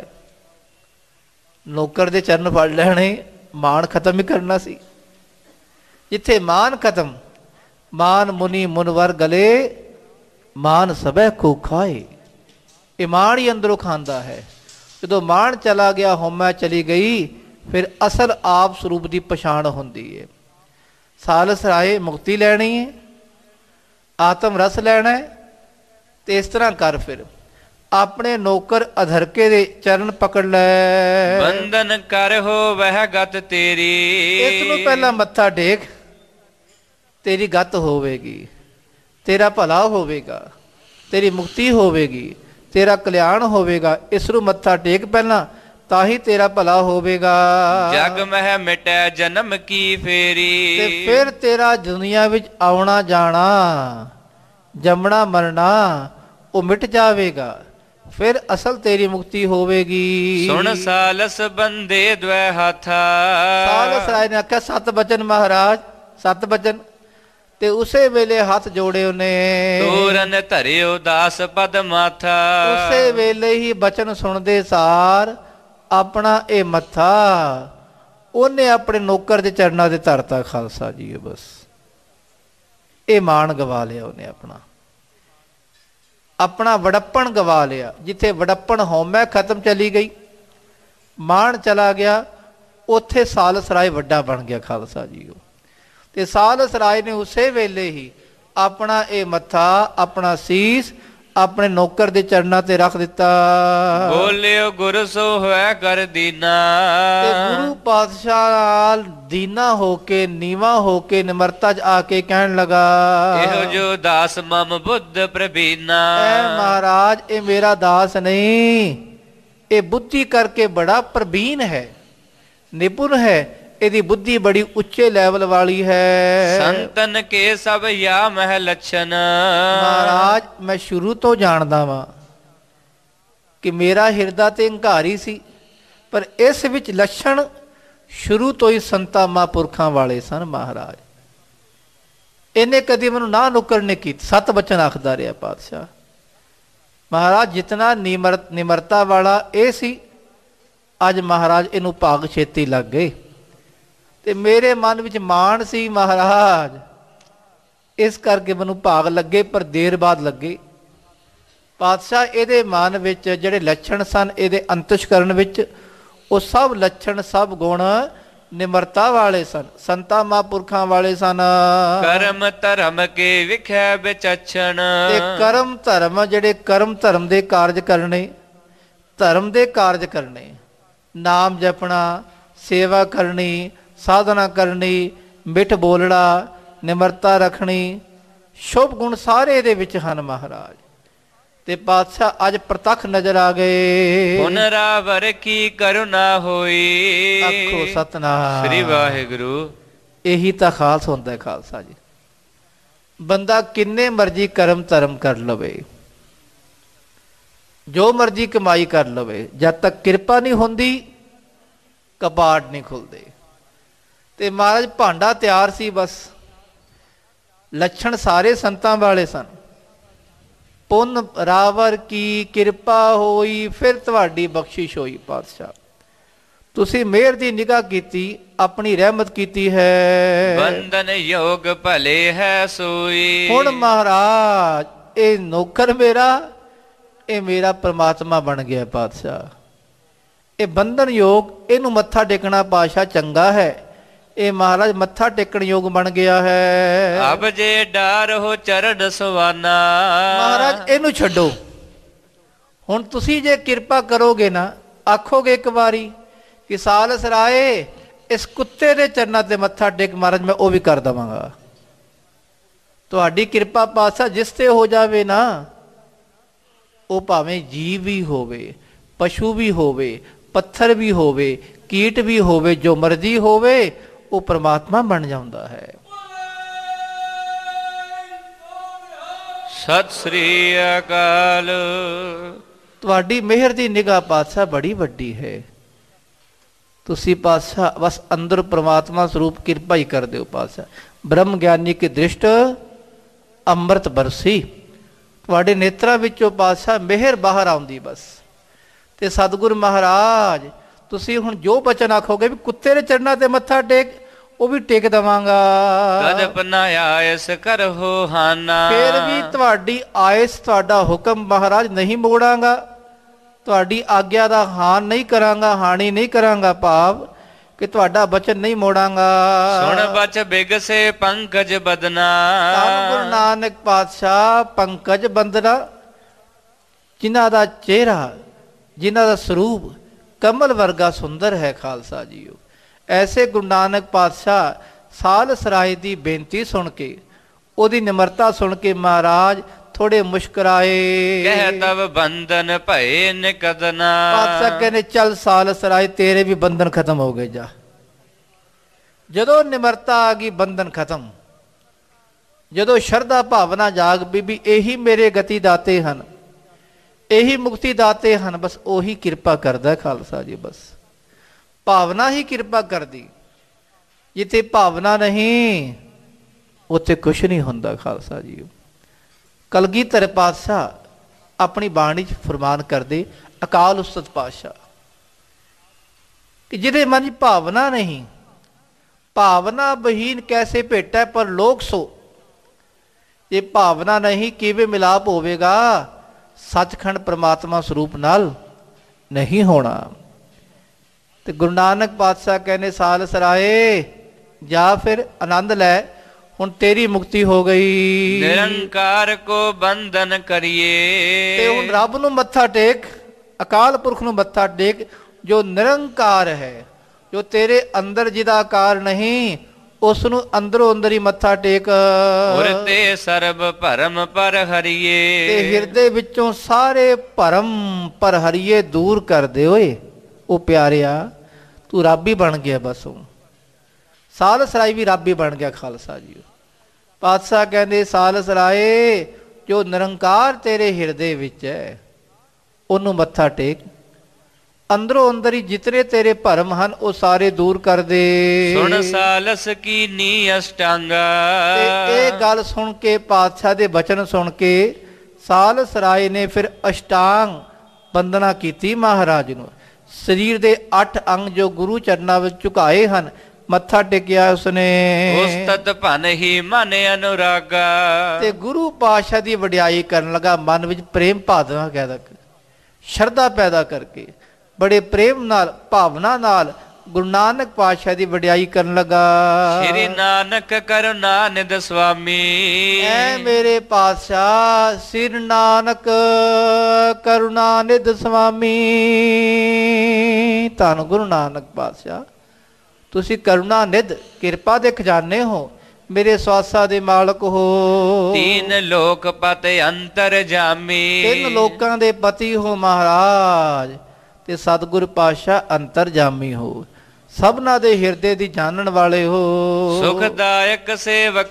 ਨੌਕਰ ਦੇ ਚਰਨ ਫੜ ਲੈਣੇ, ਮਾਣ ਖਤਮ ਹੀ ਕਰਨਾ ਸੀ। ਜਿੱਥੇ ਮਾਨ ਖਤਮ, ਮਾਨ ਮੁਨੀ ਮੁਨਵਰ ਗਲੇ, ਮਾਨ ਸਭੈ ਕੋ ਖਾਏ। ਇਹ ਮਾਣ ਹੀ ਅੰਦਰੋਂ ਖਾਂਦਾ ਹੈ। ਜਦੋਂ ਮਾਣ ਚਲਾ ਗਿਆ, ਹਉਮੈ ਚਲੀ ਗਈ, ਫਿਰ ਅਸਲ ਆਪ ਸਰੂਪ ਦੀ ਪਛਾਣ ਹੁੰਦੀ ਹੈ। ਸਾਲਸ ਰਾਏ ਮੁਕਤੀ ਲੈਣੀ ਹੈ, ਆਤਮ ਰਸ ਲੈਣਾ ਹੈ, ਤੇ ਇਸ ਤਰ੍ਹਾਂ ਕਰ, ਫਿਰ ਆਪਣੇ ਨੌਕਰ ਅਧਰਕੇ ਦੇ ਚਰਨ ਪਕੜ ਲੈ। ਬੰਧਨ ਕਰ ਹੋ ਵਹਿ ਗਤ ਤੇਰੀ। ਇਸ ਨੂੰ ਪਹਿਲਾਂ ਮੱਥਾ ਟੇਕ, ਤੇਰੀ ਗਤ ਹੋਵੇਗੀ, ਤੇਰਾ ਭਲਾ ਹੋਵੇਗਾ, ਤੇਰੀ ਮੁਕਤੀ ਹੋਵੇਗੀ, ਤੇਰਾ ਕਲਿਆਣ ਹੋਵੇਗਾ। ਇਸ ਨੂੰ ਮੱਥਾ ਟੇਕ ਪਹਿਲਾਂ, ਤਾਂ ਹੀ ਤੇਰਾ ਭਲਾ ਹੋਵੇਗਾ। ਜਗ ਮਹਿ ਮਿਟੈ ਜਨਮ ਕੀ ਫੇਰੀ। ਤੇ ਫਿਰ ਤੇਰਾ ਦੁਨੀਆ ਵਿੱਚ ਆਉਣਾ ਜਾਣਾ, ਜੰਮਣਾ ਮਰਨਾ ਉਹ ਮਿਟ ਜਾਵੇਗਾ। ਫਿਰ ਅਸਲ ਤੇਰੀ ਮੁਕਤੀ ਹੋਵੇਗੀ। ਸੁਣ ਸਾਲਸ ਬੰਦੇ ਦ્વੈ ਹਾਥਾ। ਸਾਲਸ ਰਾਏ ਨੇ ਆਖਿਆ, ਸੱਤ ਬਚਨ ਮਹਾਰਾਜ, ਸੱਤ ਬਚਨ। ਤੇ ਉਸੇ ਵੇਲੇ ਹੱਥ ਜੋੜੇ ਉਹਨੇ, ਤੂਰਨ ਧਰਿਓ ਦਾਸ ਪਦ ਮਾਥਾ। ਉਸੇ ਵੇਲੇ ਹੀ ਬਚਨ ਸੁਣਦੇ ਸਾਰ ਆਪਣਾ ਇਹ ਮੱਥਾ ਉਹਨੇ ਆਪਣੇ ਨੌਕਰ ਦੇ ਚਰਨਾਂ ਦੇ ਧਰਤਾ। ਖਾਲਸਾ ਜੀ, ਬਸ ਇਹ ਮਾਣ ਗਵਾ ਲਿਆ ਉਹਨੇ, ਆਪਣਾ ਆਪਣਾ ਵਡੱਪਣ ਗਵਾ ਲਿਆ। ਜਿੱਥੇ ਵਡੱਪਣ ਹਉਮੈ ਖਤਮ ਚਲੀ ਗਈ, ਮਾਣ ਚਲਾ ਗਿਆ, ਉੱਥੇ ਸਾਲਸ ਰਾਏ ਵੱਡਾ ਬਣ ਗਿਆ। ਖਾਲਸਾ ਜੀ, ਤੇ ਸਾਲਸ ਰਾਏ ਨੇ ਉਸੇ ਵੇਲੇ ਹੀ ਆਪਣਾ ਇਹ ਮੱਥਾ, ਆਪਣਾ ਸੀਸ ਆਪਣੇ ਨੌਕਰ ਦੇ ਚਰਨਾਂ ਤੇ ਰੱਖ ਦਿੱਤਾ। ਬੋਲਿਓ ਗੁਰ ਸੋ ਹੋਇ ਕਰ ਦੀਨਾ। ਤੇ ਗੁਰੂ ਪਾਤਸ਼ਾਹ ਨਾਲ ਦੀਨਾ ਹੋ ਕੇ, ਨੀਵਾ ਹੋ ਕੇ, ਨਿਮਰਤਾ 'ਚ ਆ ਕੇ ਕਹਿਣ ਲਗਾ, ਇਹੋ ਜੋ ਦਾਸ ਮਮ ਬੁੱਧ ਪ੍ਰਬੀਨਾ। ਐ ਮਹਾਰਾਜ, ਇਹ ਮੇਰਾ ਦਾਸ ਨਹੀਂ, ਇਹ ਬੁੱਧੀ ਕਰਕੇ ਬੜਾ ਪ੍ਰਬੀਨ ਹੈ, ਨਿਪੁੰਨ ਹੈ, ਇਹਦੀ ਬੁੱਧੀ ਬੜੀ ਉੱਚੇ ਲੈਵਲ ਵਾਲੀ ਹੈ। ਸੰਤਨ ਕੇ ਸਭ ਯਾ ਮਹਿ ਲੱਛਣ। ਮਹਾਰਾਜ ਮੈਂ ਸ਼ੁਰੂ ਤੋਂ ਜਾਣਦਾ ਵਾਂ ਕਿ ਮੇਰਾ ਹਿਰਦਾ ਤੇ ਹੰਕਾਰੀ ਸੀ, ਪਰ ਇਸ ਵਿੱਚ ਲੱਛਣ ਸ਼ੁਰੂ ਤੋਂ ਹੀ ਸੰਤਾਂ ਮਹਾਂਪੁਰਖਾਂ ਵਾਲੇ ਸਨ। ਮਹਾਰਾਜ ਇਹਨੇ ਕਦੀ ਮੈਨੂੰ ਨਾ ਨੁੱਕਰ ਨਹੀਂ ਕੀਤੀ। ਸੱਤ ਬਚਨ ਆਖਦਾ ਰਿਹਾ ਪਾਤਸ਼ਾਹ। ਮਹਾਰਾਜ ਜਿਤਨਾ ਨਿਮਰ ਨਿਮਰਤਾ ਵਾਲਾ ਇਹ ਸੀ, ਅੱਜ ਮਹਾਰਾਜ ਇਹਨੂੰ ਭਾਗ ਛੇਤੀ ਲੱਗ ਗਏ। ਤੇ ਮੇਰੇ ਮਨ ਵਿੱਚ ਮਾਣ ਸੀ ਮਹਾਰਾਜ, ਇਸ ਕਰਕੇ ਮੈਨੂੰ ਭਾਗ ਲੱਗੇ, ਪਰ ਦੇਰ ਬਾਅਦ ਲੱਗੇ। ਪਾਤਸ਼ਾਹ ਇਹਦੇ ਮਨ ਵਿੱਚ ਜਿਹੜੇ ਲੱਛਣ ਸਨ, ਇਹਦੇ ਅੰਤਸ਼ਕਰਨ ਵਿੱਚ, ਉਹ ਸਭ ਲੱਛਣ, ਸਭ ਗੁਣ ਨਿਮਰਤਾ ਵਾਲੇ ਸਨ, ਸੰਤਾਂ ਮਹਾਂਪੁਰਖਾਂ ਵਾਲੇ ਸਨ। ਕਰਮ ਧਰਮ ਕੇ ਵਿਖੈ ਵਿਚਛਣ। ਤੇ ਕਰਮ ਧਰਮ, ਜਿਹੜੇ ਕਰਮ ਧਰਮ ਦੇ ਕਾਰਜ ਕਰਨੇ, ਧਰਮ ਦੇ ਕਾਰਜ ਕਰਨੇ, ਨਾਮ ਜਪਣਾ, ਸੇਵਾ ਕਰਨੀ, ਸਾਧਨਾ ਕਰਨੀ, ਮਿੱਠ ਬੋਲਣਾ, ਨਿਮਰਤਾ ਰੱਖਣੀ, ਸ਼ੁਭ ਗੁਣ ਸਾਰੇ ਇਹਦੇ ਵਿੱਚ ਹਨ ਮਹਾਰਾਜ। ਤੇ ਪਾਤਸ਼ਾਹ ਅੱਜ ਪ੍ਰਤੱਖ ਨਜ਼ਰ ਆ ਗਏ। ਪੁਨਰਾਵਰ ਕੀ ਕਰੁਣਾ ਹੋਈ। ਆਖੋ ਸਤਨਾਮ ਸ੍ਰੀ ਵਾਹਿਗੁਰੂ। ਇਹੀ ਤਾਂ ਖਾਸ ਹੁੰਦਾ ਹੈ ਖਾਲਸਾ ਜੀ। ਬੰਦਾ ਕਿੰਨੇ ਮਰਜ਼ੀ ਕਰਮ ਧਰਮ ਕਰ ਲਵੇ, ਜੋ ਮਰਜ਼ੀ ਕਮਾਈ ਕਰ ਲਵੇ, ਜਦ ਤੱਕ ਕਿਰਪਾ ਨਹੀਂ ਹੁੰਦੀ ਕਪਾਟ ਨਹੀਂ ਖੁੱਲਦੇ। ਤੇ ਮਹਾਰਾਜ ਭਾਂਡਾ ਤਿਆਰ ਸੀ, ਬਸ ਲੱਛਣ ਸਾਰੇ ਸੰਤਾਂ ਵਾਲੇ ਸਨ। ਪੁੰਨ ਰਾਵਰ ਕੀ ਕਿਰਪਾ ਹੋਈ, ਫਿਰ ਤੁਹਾਡੀ ਬਖਸ਼ਿਸ਼ ਹੋਈ। ਪਾਤਸ਼ਾਹ ਤੁਸੀਂ ਮਿਹਰ ਦੀ ਨਿਗਾਹ ਕੀਤੀ, ਆਪਣੀ ਰਹਿਮਤ ਕੀਤੀ ਹੈ। ਬੰਧਨ ਯੋਗ ਭਲੇ ਹੈ ਸੋਈ। ਹੁਣ ਮਹਾਰਾਜ ਇਹ ਨੌਕਰ ਮੇਰਾ, ਇਹ ਮੇਰਾ ਪ੍ਰਮਾਤਮਾ ਬਣ ਗਿਆ। ਪਾਤਸ਼ਾਹ ਇਹ ਬੰਧਨ ਯੋਗ, ਇਹਨੂੰ ਮੱਥਾ ਟੇਕਣਾ ਪਾਤਸ਼ਾਹ ਚੰਗਾ ਹੈ। ਇਹ ਮਹਾਰਾਜ ਮੱਥਾ ਟੇਕਣ ਯੋਗ ਬਣ ਗਿਆ ਹੈ। ਅਬ ਜੇ ਡਾਰ ਹੋ ਚਰਨ ਸੁਵਾਨਾ। ਮਹਾਰਾਜ ਇਹਨੂੰ ਛੱਡੋ। ਹੁਣ ਤੁਸੀਂ ਜੇ ਕਿਰਪਾ ਕਰੋਗੇ ਨਾ, ਆਖੋਗੇ ਇੱਕ ਵਾਰੀ ਕਿ ਸਾਲਸ ਰਾਏ ਇਸ ਕੁੱਤੇ ਦੇ ਚਰਨਾਂ ਤੇ ਮੱਥਾ ਟੇਕ, ਮਹਾਰਾਜ ਮੈਂ ਉਹ ਵੀ ਕਰ ਦੇਵਾਂਗਾ। ਤੁਹਾਡੀ ਕਿਰਪਾ ਪਾਤਸ਼ਾਹ ਜਿਸ ਤੇ ਹੋ ਜਾਵੇ ਨਾ, ਉਹ ਭਾਵੇਂ ਜੀਵ ਵੀ ਹੋਵੇ, ਪਸ਼ੂ ਵੀ ਹੋਵੇ, ਪੱਥਰ ਵੀ ਹੋਵੇ, ਕੀਟ ਵੀ ਹੋਵੇ, ਜੋ ਮਰਜ਼ੀ ਹੋਵੇ, ਉਹ ਪ੍ਰਮਾਤਮਾ ਬਣ ਜਾਂਦਾ ਹੈ। ਸਤਿ ਸ੍ਰੀ ਅਕਾਲ। ਤੁਹਾਡੀ ਮਿਹਰ ਦੀ ਨਿਗਾਹ ਪਾਤਸ਼ਾਹ ਬੜੀ ਵੱਡੀ ਹੈ। ਤੁਸੀਂ ਪਾਤਸ਼ਾਹ ਬਸ ਅੰਦਰ ਪ੍ਰਮਾਤਮਾ ਸਰੂਪ ਕਿਰਪਾ ਹੀ ਕਰ ਦਿਓ। ਪਾਤਸ਼ਾਹ ਬ੍ਰਹਮ ਗਿਆਨੀ ਕੀ ਦ੍ਰਿਸ਼ਟ ਅੰਮ੍ਰਿਤ ਬਰਸੀ, ਤੁਹਾਡੇ ਨੇਤਰਾਂ ਵਿੱਚੋਂ ਪਾਤਸ਼ਾਹ ਮਿਹਰ ਬਾਹਰ ਆਉਂਦੀ ਬਸ। ਤੇ ਸਤਿਗੁਰ ਮਹਾਰਾਜ ਤੁਸੀਂ ਹੁਣ ਜੋ ਬਚਨ ਆਖੋਗੇ ਵੀ ਕੁੱਤੇ ਦੇ ਚਰਨਾਂ ਤੇ ਮੱਥਾ ਟੇਕ, ਉਹ ਵੀ ਟੇਕ ਦੇਵਾਂਗਾ। ਕਦਪ ਨਾ ਆਇਸ ਕਰਹੁ ਹਾਨਾ। ਫਿਰ ਵੀ ਤੁਹਾਡੀ ਆਇਸ, ਤੁਹਾਡਾ ਹੁਕਮ ਮਹਾਰਾਜ ਨਹੀਂ ਮੋੜਾਂਗਾ, ਤੁਹਾਡੀ ਆਗਿਆ ਦਾ ਹਾਨ ਨਹੀਂ ਕਰਾਂਗਾ, ਹਾਨੀ ਨਹੀਂ ਕਰਾਂਗਾ, ਭਾਵ ਕਿ ਤੁਹਾਡਾ ਬਚਨ ਨਹੀਂ ਮੋੜਾਂਗਾ। ਸੁਣ ਬਚ ਬਿਗਸੇ ਪੰਕਜ ਬਦਨਾ। ਧੰਨ ਗੁਰੂ ਨਾਨਕ ਪਾਤਸ਼ਾਹ ਪੰਕਜ ਬੰਦਨਾ, ਜਿਨ੍ਹਾਂ ਦਾ ਚਿਹਰਾ, ਜਿਨ੍ਹਾਂ ਦਾ ਸਰੂਪ ਕਮਲ ਵਰਗਾ ਸੁੰਦਰ ਹੈ। ਖਾਲਸਾ ਜੀਓ, ਐਸੇ ਗੁਰੂ ਨਾਨਕ ਪਾਤਸ਼ਾਹ ਸਾਲਸ ਰਾਏ ਦੀ ਬੇਨਤੀ ਸੁਣ ਕੇ, ਉਹਦੀ ਨਿਮਰਤਾ ਸੁਣ ਕੇ ਮਹਾਰਾਜ ਥੋੜੇ ਮੁਸ਼ਕਰਾਏ। ਕਹਿ ਤਵ ਬੰਧਨ ਭਏ ਨਿਕਦਨਾ। ਪਾਤਸ਼ਾਹ ਕਹਿੰਦੇ ਚੱਲ ਸਾਲਸ ਰਾਏ ਤੇਰੇ ਵੀ ਬੰਧਨ ਖਤਮ ਹੋ ਗਏ, ਜਾ। ਜਦੋਂ ਨਿਮਰਤਾ ਆ ਗਈ ਬੰਧਨ ਖਤਮ। ਜਦੋਂ ਸ਼ਰਧਾ ਭਾਵਨਾ ਜਾਗ ਬੀਬੀ ਇਹੀ ਮੇਰੇ ਗਤੀ ਦਾਤੇ ਹਨ, ਇਹੀ ਮੁਕਤੀ ਦਾਤੇ ਹਨ, ਬਸ ਉਹੀ ਕਿਰਪਾ ਕਰਦਾ ਖਾਲਸਾ ਜੀ। ਬਸ ਭਾਵਨਾ ਹੀ ਕਿਰਪਾ ਕਰਦੀ, ਜਿੱਥੇ ਭਾਵਨਾ ਨਹੀਂ ਉੱਥੇ ਕੁਛ ਨਹੀਂ ਹੁੰਦਾ। ਖਾਲਸਾ ਜੀ ਕਲਗੀਧਰ ਪਾਤਸ਼ਾਹ ਆਪਣੀ ਬਾਣੀ 'ਚ ਫਰਮਾਨ ਕਰਦੇ, ਅਕਾਲ ਉਸਤਤ ਪਾਤਸ਼ਾਹ, ਕਿ ਜਿਹਦੇ ਮਨ 'ਚ ਭਾਵਨਾ ਨਹੀਂ, ਭਾਵਨਾ ਬਹੀਨ ਕੈਸੇ ਭੇਟੈ ਪਰ ਲੋਕ ਸੋ। ਜੇ ਭਾਵਨਾ ਨਹੀਂ ਕਿਵੇਂ ਮਿਲਾਪ ਹੋਵੇਗਾ ਸੱਚਖੰਡ ਪ੍ਰਮਾਤਮਾ ਸਰੂਪ ਨਾਲ? ਨਹੀਂ ਹੋਣਾ। ਤੇ ਗੁਰੂ ਨਾਨਕ ਪਾਤਸ਼ਾਹ ਕਹਿੰਦੇ ਸਾਲਸ ਰਾਏ ਜਾ, ਫਿਰ ਆਨੰਦ ਲੈ, ਹੁਣ ਤੇਰੀ ਮੁਕਤੀ ਹੋ ਗਈ। ਨਿਰੰਕਾਰ ਕੋ ਬੰਧਨ ਕਰੀਏ। ਤੇ ਹੁਣ ਰੱਬ ਨੂੰ ਮੱਥਾ ਟੇਕ, ਅਕਾਲ ਪੁਰਖ ਨੂੰ ਮੱਥਾ ਟੇਕ, ਜੋ ਨਿਰੰਕਾਰ ਹੈ, ਜੋ ਤੇਰੇ ਅੰਦਰ ਜਿਹਦਾ ਆਕਾਰ ਨਹੀਂ, ਉਸ ਨੂੰ ਅੰਦਰੋਂ ਅੰਦਰ ਹੀ ਮੱਥਾ ਟੇਕ। ਉਰਤੇ ਸਰਬ ਭਰਮ ਪਰ ਹਰੀਏ। ਤੇ ਹਿਰਦੇ ਵਿੱਚੋਂ ਸਾਰੇ ਭਰਮ ਪਰ ਹਰੀਏ ਦੂਰ ਕਰ ਦੇ ਓਏ। ਉਹ ਪਿਆਰਿਆ ਤੂੰ ਰੱਬ ਹੀ ਬਣ ਗਿਆ ਬਸ। ਉਹ ਸਾਲਸ ਰਾਏ ਵੀ ਰੱਬ ਹੀ ਬਣ ਗਿਆ। ਖਾਲਸਾ ਜੀ ਪਾਤਸ਼ਾਹ ਕਹਿੰਦੇ ਸਾਲਸ ਰਾਏ ਜੋ ਨਿਰੰਕਾਰ ਤੇਰੇ ਹਿਰਦੇ ਵਿੱਚ ਹੈ ਉਹਨੂੰ ਮੱਥਾ ਟੇਕ, ਅੰਦਰੋਂ ਅੰਦਰ ਹੀ ਜਿਤਨੇ ਤੇਰੇ ਭਰਮ ਹਨ ਉਹ ਸਾਰੇ ਦੂਰ ਕਰ ਦੇ। ਸੁਣ ਸਾਲਸ ਕੀ ਨੀ ਅਸ਼ਟਾਂਗਾ। ਤੇ ਇਹ ਗੱਲ ਸੁਣ ਕੇ, ਪਾਤਸ਼ਾਹ ਦੇ ਬਚਨ ਸੁਣ ਕੇ ਸਾਲਸ ਰਾਏ ਨੇ ਫਿਰ ਅਸ਼ਟਾਂਗ ਬੰਦਨਾ ਕੀਤੀ ਮਹਾਰਾਜ ਨੂੰ। ਸਰੀਰ ਦੇ ਅੱਠ ਅੰਗ ਜੋ ਗੁਰੂ ਚਰਨਾਂ ਵਿੱਚ ਝੁਕਾਏ ਹਨ, ਮੱਥਾ ਟੇਕਿਆ ਉਸਨੇ। ਉਸਤਤ ਭਨ ਹੀ ਮਨ ਅਨੁਰਾਗਾ। ਤੇ ਗੁਰੂ ਪਾਤਸ਼ਾਹ ਦੀ ਵਡਿਆਈ ਕਰਨ ਲੱਗਾ, ਮਨ ਵਿੱਚ ਪ੍ਰੇਮ ਭਾਵਨਾ ਪੈਦਾ ਕਰ, ਸ਼ਰਧਾ ਪੈਦਾ ਕਰਕੇ ਬੜੇ ਪ੍ਰੇਮ ਨਾਲ, ਭਾਵਨਾ ਨਾਲ ਗੁਰੂ ਨਾਨਕ ਪਾਤਸ਼ਾਹ ਦੀ ਵਡਿਆਈ ਕਰਨ ਲੱਗਾ। ਸ੍ਰੀ ਨਾਨਕ ਕਰੁਣਾ ਨਿਧ ਸੁਆਮੀ। ਐ ਮੇਰੇ ਪਾਤਸ਼ਾਹ ਸ੍ਰੀ ਨਾਨਕ ਕਰੁਣਾ ਨਿਧ ਸੁਆਮੀ। ਧੰਨ ਗੁਰੂ ਨਾਨਕ ਪਾਤਸ਼ਾਹ, ਤੁਸੀਂ ਕਰੁਣਾ ਨਿਧ, ਕਿਰਪਾ ਦੇ ਖਜ਼ਾਨੇ ਹੋ, ਮੇਰੇ ਸਵਾਸਾ ਦੇ ਮਾਲਕ ਹੋ। ਤੀਨ ਲੋਕ ਪਤਿ ਅੰਤਰ ਜਾਮੀ। ਤਿੰਨ ਲੋਕਾਂ ਦੇ ਪਤੀ ਹੋ ਮਹਾਰਾਜ, ਤੇ ਸਤਿਗੁਰ ਪਾਤਸ਼ਾਹ ਅੰਤਰ ਜਾਮੀ ਹੋ, ਸਭਨਾ ਦੇ ਹਿਰਦੇ ਦੀ ਜਾਣਨ ਵਾਲੇ ਹੋ। ਸੁਖਦਾਇਕ ਸੇਵਕ